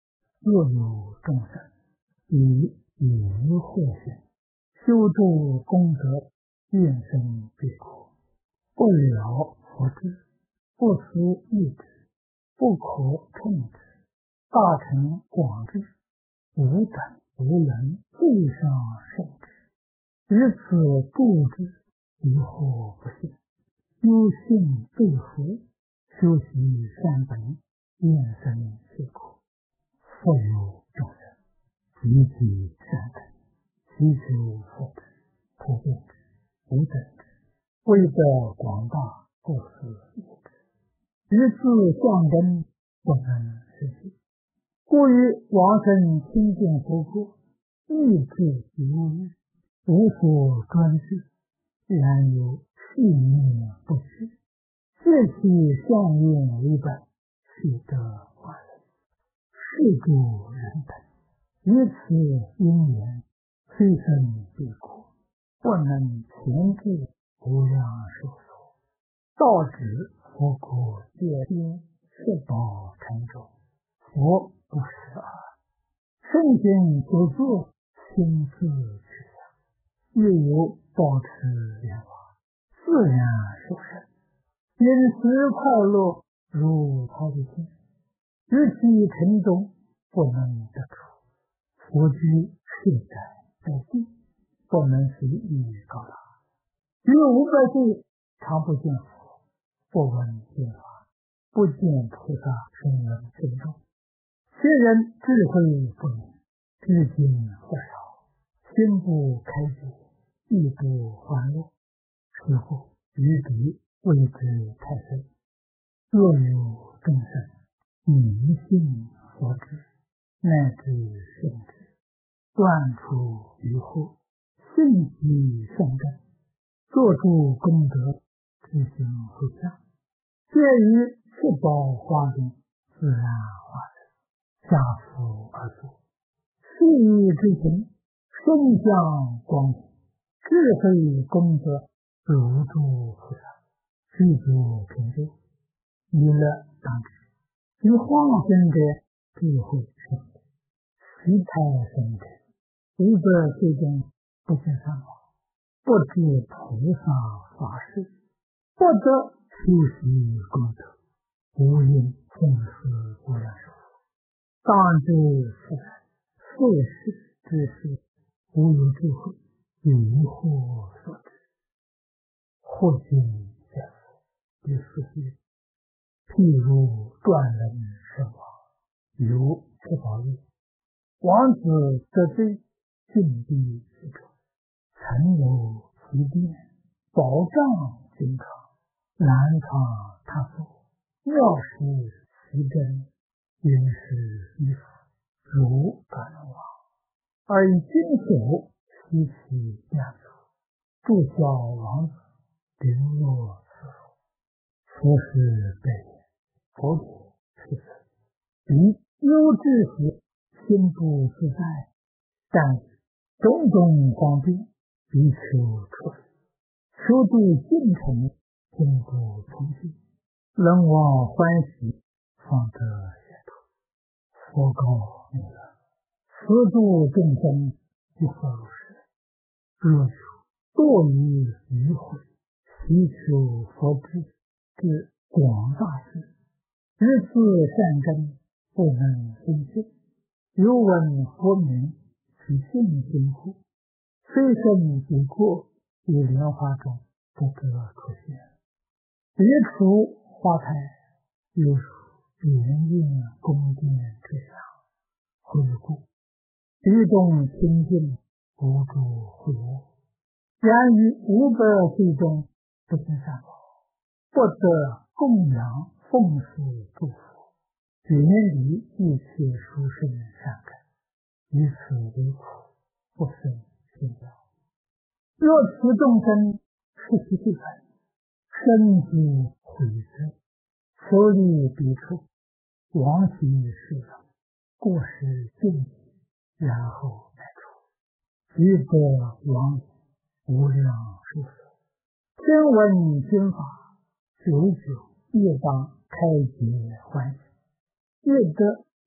若有众生以疑惑心修诸功德，愿生彼国，不了佛智，不思议之，不可称之，大成广智，无等无能，最上圣智，于此布之，疑惑不信，忧信对福，修习善本，愿生彼国。复有众生集体善本，祈求佛智，普遍之，无等之，为得广大，不思议之，于自相根，不能实现。故于往生清净佛国，意志无欲，无所专制，然有细念不虚，借其相应为本，须得化人，是诸人等，于此因缘，虽生彼国，不能前至无量寿所，道指佛国界定，是宝成中，佛不是耳，圣贤所作，心自持想，亦有保持圆滑，自然受生，饮食快乐如他的心，于其城中不能得出，佛居世在在地，不能随意高达。于五百岁常不见佛，不闻经法，不见菩萨声闻身中，些人智慧不明，知经不少，心不开解，亦不欢乐，此后于彼谓之太岁。若有众生迷信佛智，乃至圣智，断除疑惑，信其善根，做诸功德，知行回向，介于四宝花中，自然化人，下福而作，是以之行，圣相光明，智慧功德，如诸菩萨，具足成就，弥勒当知，于化身者智慧生者，习态生者，无百岁中不见三宝，不知菩萨法事，不得修习功德，无因奉事无量寿，当知自然，世事之事，无有智慧，有疑惑所致，或今见佛，第四句，譬如断人身亡，有七宝业，王子得罪，禁闭其中，曾有其殿，宝藏金康，南藏他所，妙识其真，因是衣服，如可能亡，而以金手吸其两足，注销王子，流落此处，佛是悲言，佛果是此，彼忧之时，心不自在，但种种方便，彼求出离，求度尽成，心不从心，人望欢喜，方得解脱。佛告弥勒，此诸众生亦复如是，若有堕于愚慧，习求佛智之广大事，于此善根，不能生信，有闻佛名，其信心乎？虽生彼国，于莲花中不得出现，别除花台，有属莲印宫殿之相，回顾彼中清净，无诸秽物，然于五百岁中不见三宝，不得供养奉事诸佛，举年里一切殊胜善根，以此为苦，不生心了。若此众生是其对本，身体毁之，所立彼处，往昔世人，过失尽己，然后乃出，即得往矣，无量寿所。听闻经法，久久，业当开解欢喜，业得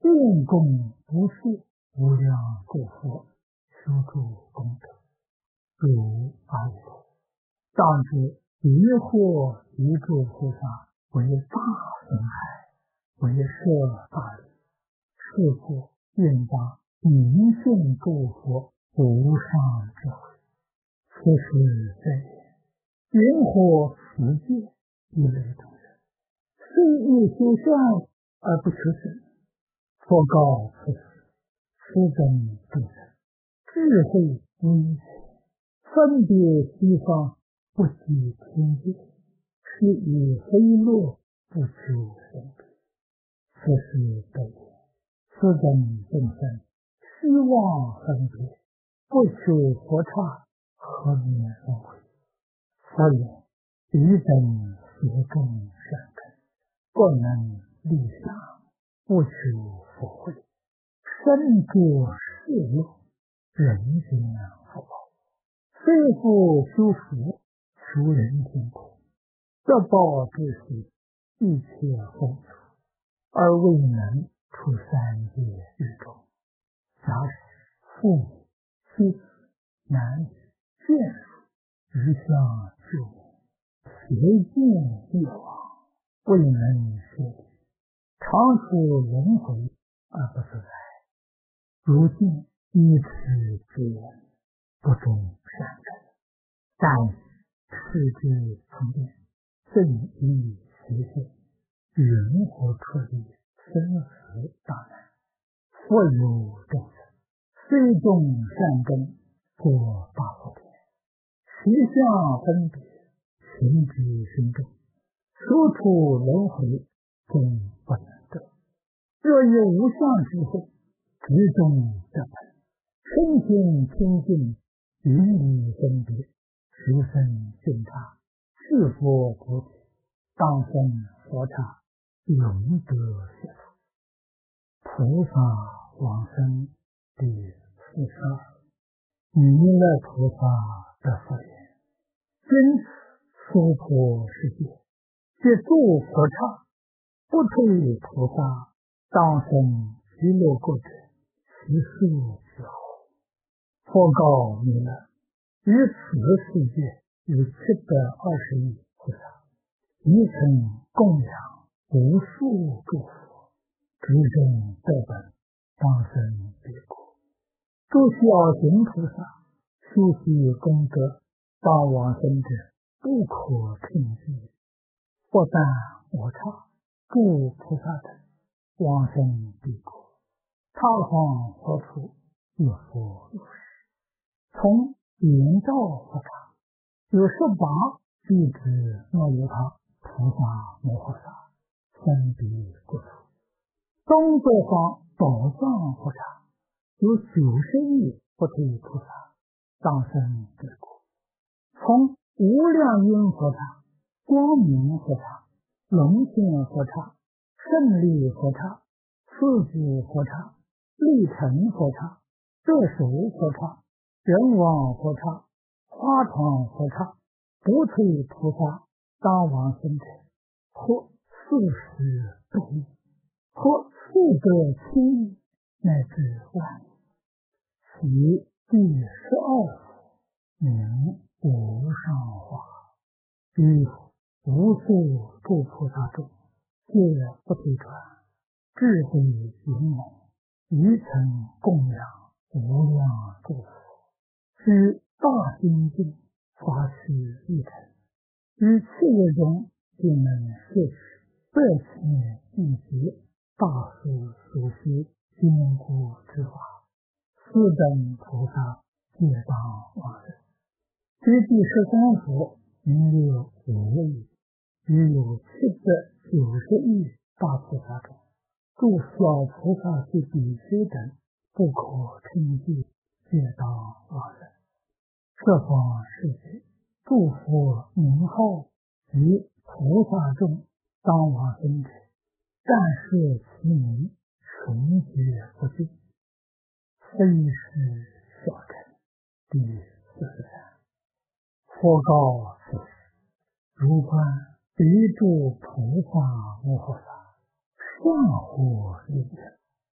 愿供无数无量诸佛修诸功德，如阿弥陀。当知疑惑一诸菩萨为大损害，为摄大利，是故愿当明信诸佛无上智慧。此时在言，云火持戒一类众生，虽欲修善而不求神，佛告此时，此等众生智慧微浅，分别西方，不及天界，是以飞落，不求神别。此时在言，此等众生希望分别，不求佛刹，何免轮回？佛言：彼等邪众善根，不能立想，不求佛慧，身作世乐，人间福报，虽复修福，求人间苦，得报之时，一切丰足，而未能出三界狱中。假使父母、妻子、男女、眷属一向救命，邪见灭亡，未能学习，常处轮回而不自在。如今依此之言，不种善根，但视之从变，正依邪见，人活出离生死大难。佛有众生，虽种善根，作大福田，习相分别，行之心重，处处轮回，终不能得。若有无相智慧，直中得本，身心清净，云离分别，十分净察，是佛菩提，当生佛刹，永得解脱。菩萨往生第四十二，弥勒菩萨的佛言：今此娑婆世界，皆诸佛刹，不退菩萨，当生极乐国者，其数之后。佛告弥勒：于此世界有七百二十亿菩萨，一曾供养无数诸佛，直中得本，当生彼国。诸小行菩萨修习功德，当往生者不可称计。不但我刹诸菩萨等往生彼国，他方何处有佛有时。从圆照佛刹有十八弟子若由他菩萨摩诃萨生彼国土。东北方宝藏佛刹有九十亿不退菩萨当生彼国。从无量音佛刹、光明佛刹、龙天佛刹、胜利佛刹、四子佛刹、立成佛刹、热手佛刹、人王佛刹、花床佛刹，不退菩萨当往生者，或四十多亿，或四百千亿，乃至万亿。其第十二佛名无上化，于无数诸菩萨中，皆不退转，智慧勇猛，一曾供养无量诸佛，居大精进，发誓一成，于七日中便能摄取百千亿劫大师所需坚固之法，四等菩萨皆当往生。于第十三佛名有五亿，于有七百九十亿大菩萨中，诸小菩萨及比丘等不可称计，皆当往生。这方世界诸佛名号及菩萨中当往生者，但是其名穷绝不尽，非是小乘。第四十三，佛告此时，如观彼诸菩萨摩诃萨，上火力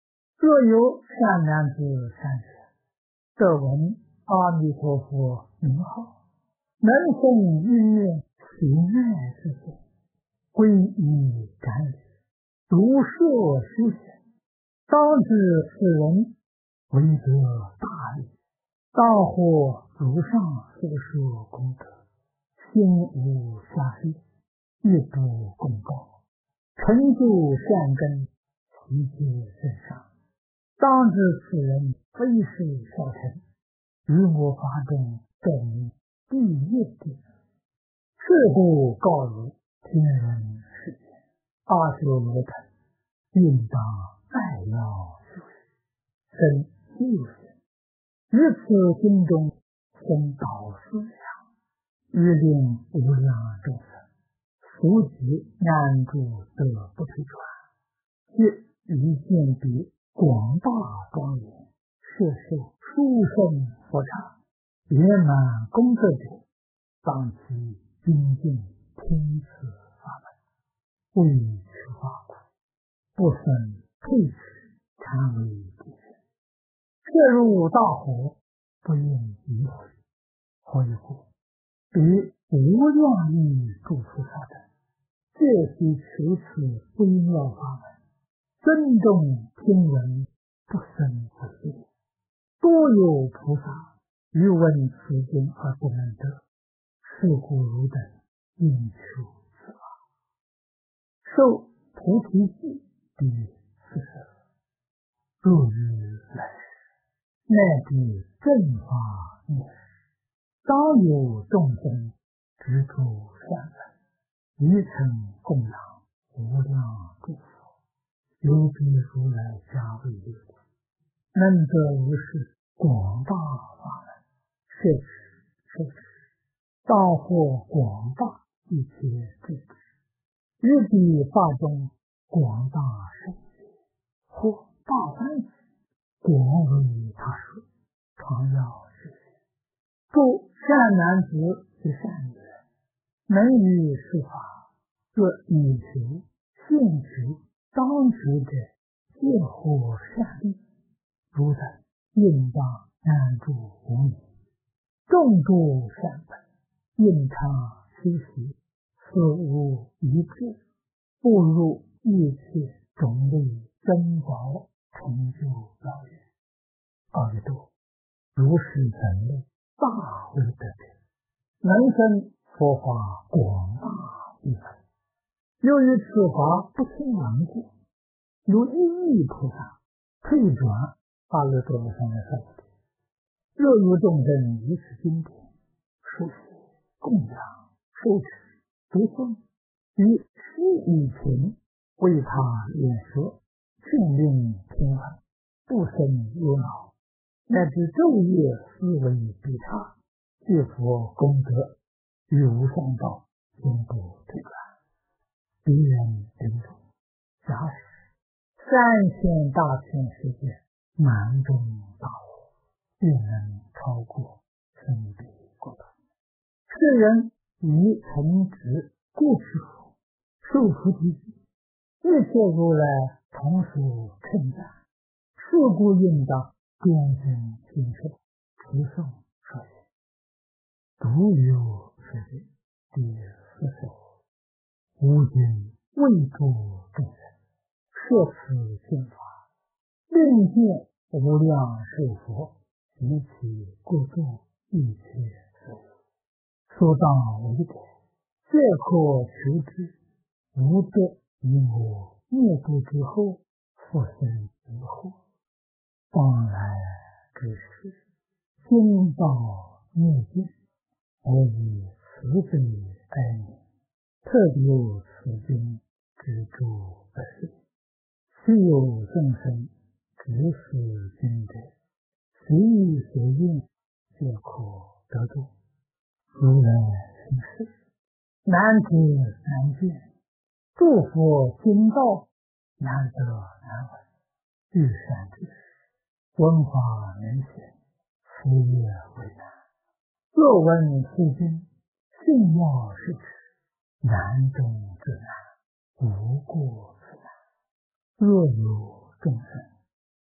若有善男子善者，得闻阿弥陀佛名号，能生一念喜爱之心，皈依感礼，如设修行，当知此人为得大利，大获如上所说功德，心无暇隙，一不公告，成就善根，其皆甚上。当知此人非是小乘，于我法中得名第一地。是故告汝天人世间，阿修罗等应当爱要修习，生修行，于此经中生导思想，欲令无量众生俗集安住得不退转，即于见彼广大庄严，摄受殊胜佛刹，圆满功德者，当其精进听此法门，为此法苦，不生退迟，常为己身。摄入大火，不应移毁。何以故？彼无量义诸菩萨等，皆悉持此微妙法门，尊重听闻，不生不息。多有菩萨欲闻此经而不能得，是故汝等应求此法。受菩提记第四十二。入于来世，乃至正法灭世，当有众生执着善本，一成供养无量诸佛，有彼如来加为六度，能得如是广大法门，摄持受持，大获广大一切智智，于彼法中广大圣解，或大欢喜，广为他说，常要实现。诸善男子及善女人，能于是法，若以求现求当求者，皆获善利。如等应当安住无名，众诸善本，应常修习，此无一致，步入一切种类珍宝，成就道业。阿弥陀，如是等类大为得者，能生佛法广大一分。由于此法不轻顽固，有一亿菩萨退转阿耨多罗三藐三菩提。若有众生以此经典书写、供养、受持、读诵，以悉以情为他演说，训令听闻，不生忧恼，乃至昼夜思维比他，借佛功德，于无上道永不退转。敌人临终，假使三千大千世界满中大火，便能超过生彼国土。世人以诚执故持佛，受菩提记，一切如来同属称赞，是故应当边生听受，持诵说行。独有此经第四十五。无尽为诸众生，摄此经法，令见无量寿佛，及其故众一切所有，所当为者，皆可求之。无得以我灭度之后，复生疑惑。当来之时，经道灭尽，我以慈悲哀悯，特有此经之诸不是。昔有众生执此经者，随意所应，皆可得度。如来行事，难知难见，诸佛经道，难得难闻。遇善之事，闻法能显，福业为难。若闻是经，信要是持，难中之难，无过之难。若有众生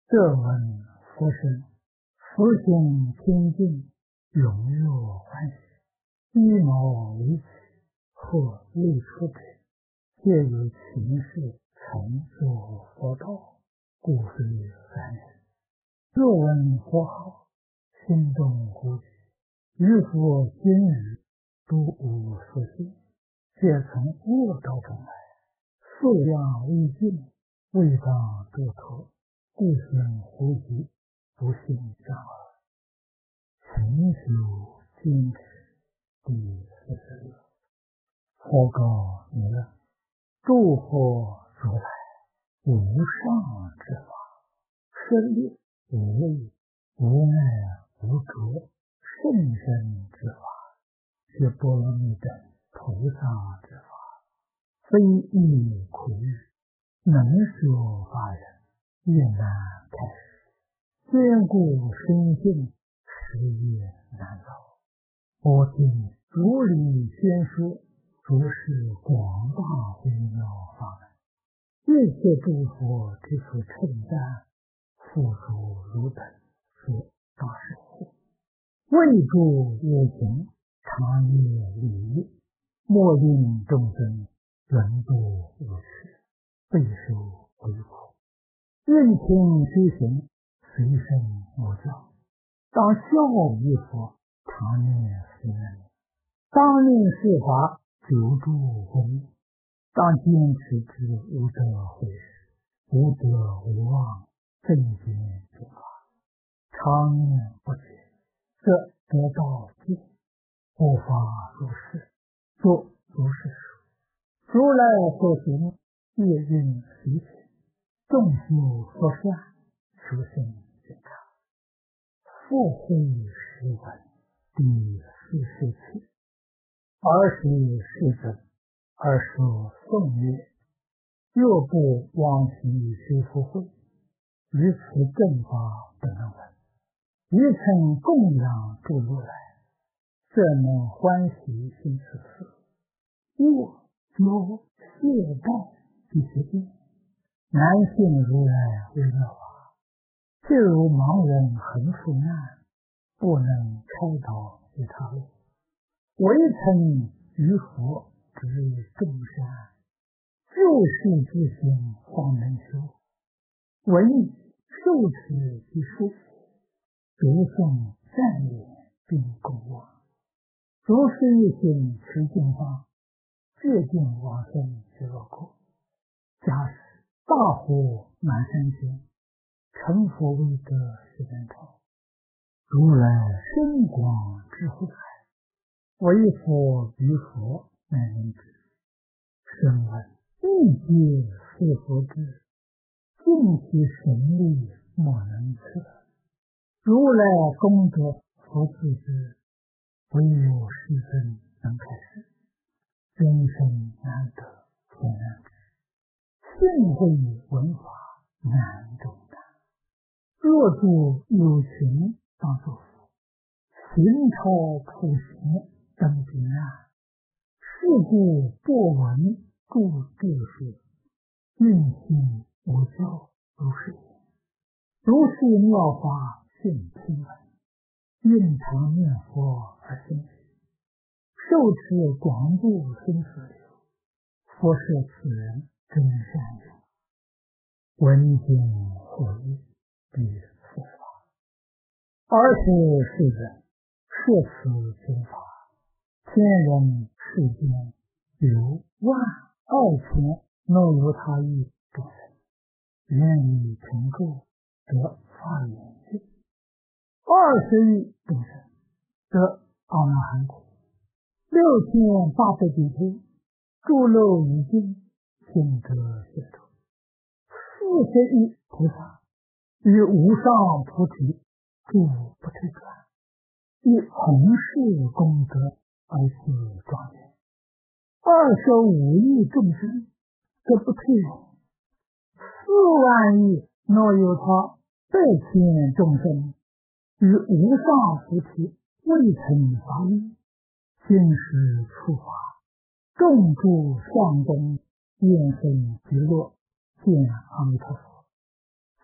设闻佛声，佛性清净，永若欢喜。一毛为起，或未出者，皆有情事成就佛道，故非凡人。若闻佛号，心动呼吸，于佛今日都无所信，皆从恶道中来，数量未尽，未当得脱，故生呼吸，不信障耳。勤修坚持第四十六。佛告弥勒：诸佛如来无上之法，是力无畏，无碍无着，甚深之法，是波罗蜜等菩萨之法，非易苦欲，能修法人也难开始，坚固深信，实业难造。我听如理宣说，如是广大微妙法门，一切诸佛之所称赞，复属如本，说大是护。为诸有情，常业礼义，莫令众生人堕无趣，备受为苦。愿听修行，随身我教，当效于佛，常念思念，当令事法，久住功，当坚持之无得会事，无得为忘，正见诸法，常念不绝，则得道尽。无法如是，作如是说。如来所行，业运随起，众修佛善，修行觉察。复会时闻第四十七。尔时世尊，尔说颂曰：若不往昔修福会，于此正法不能闻，于曾供养诸如来，这能欢喜心此事，我有懈怠及其病，难信如来微妙法，譬如盲人横赴难，不能开导于他路，唯曾于佛之众善，救世之心方能修，闻受持及书写，读诵赞言并供养，如是一心持经方，戒定往生极乐国。假使大火满山间，成佛未得十年朝，如来深广智慧海，唯佛于佛乃能知。声闻一皆是佛知，尽其神力莫能测。如来功德佛自知，唯有世尊能开示，人生难得天难知，信会闻法难中难。若诸有情当作佛，行超普行登彼岸，是故不闻故智说，运行无教如是言。如是妙法信听闻，运常念佛而心喜，受持广度生死流，佛设此人真善用。闻经获益，第四法。尔时世尊，摄此经法，天人世间有万二千若有他意众生，愿以成垢得法眼界。二十亿众生得阿那含果，六千八百比丘诸漏已尽，心得解脱。四十亿菩萨于无上菩提住不退转，以弘誓功德而自庄严。二十五亿众生得不退容，四万亿若有他百千众生于无上菩提未曾发意，今时出法，众诸上根愿生极乐，见阿弥陀佛，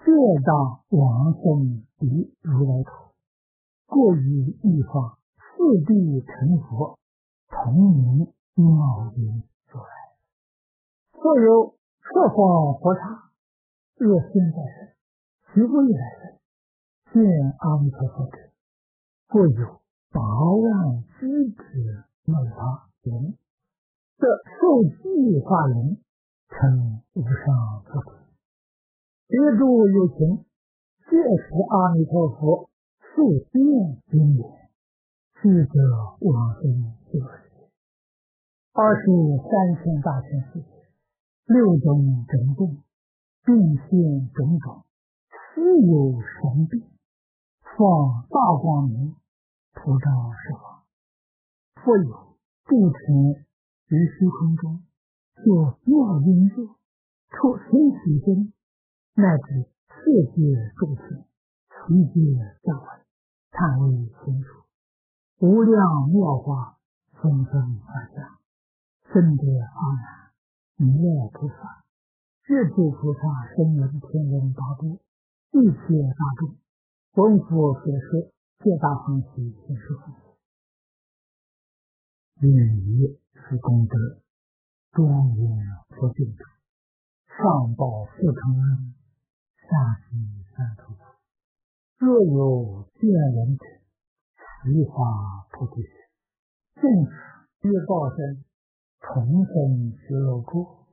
各当往生彼如来土，过于一法，四地成佛，同名妙音如来。所有设方佛刹，若现在生，其未来生，见阿弥陀佛者，过有八万机之美法人，这受记法人，称无上菩提。别诸有情，皆是阿弥陀佛复现因缘，智者往生极乐世界。二十三千大千世界，六种种种，变现种种，实有神秘，放大光明，普照十方。复有住尘于虚空中，作妙音乐，出生起身，乃至世界诸天，其界教诲，叹为清楚，无量妙法，纷纷法相，深得阿难弥勒菩萨、日诸菩萨、声闻、天人、八部，一切大众，闻佛所说，皆大欢喜，心受欢喜。愿以此功德，庄严佛净土，上报四重恩，下济三途苦。若有见闻者，悉发菩提心，尽此约报身，同生极乐国。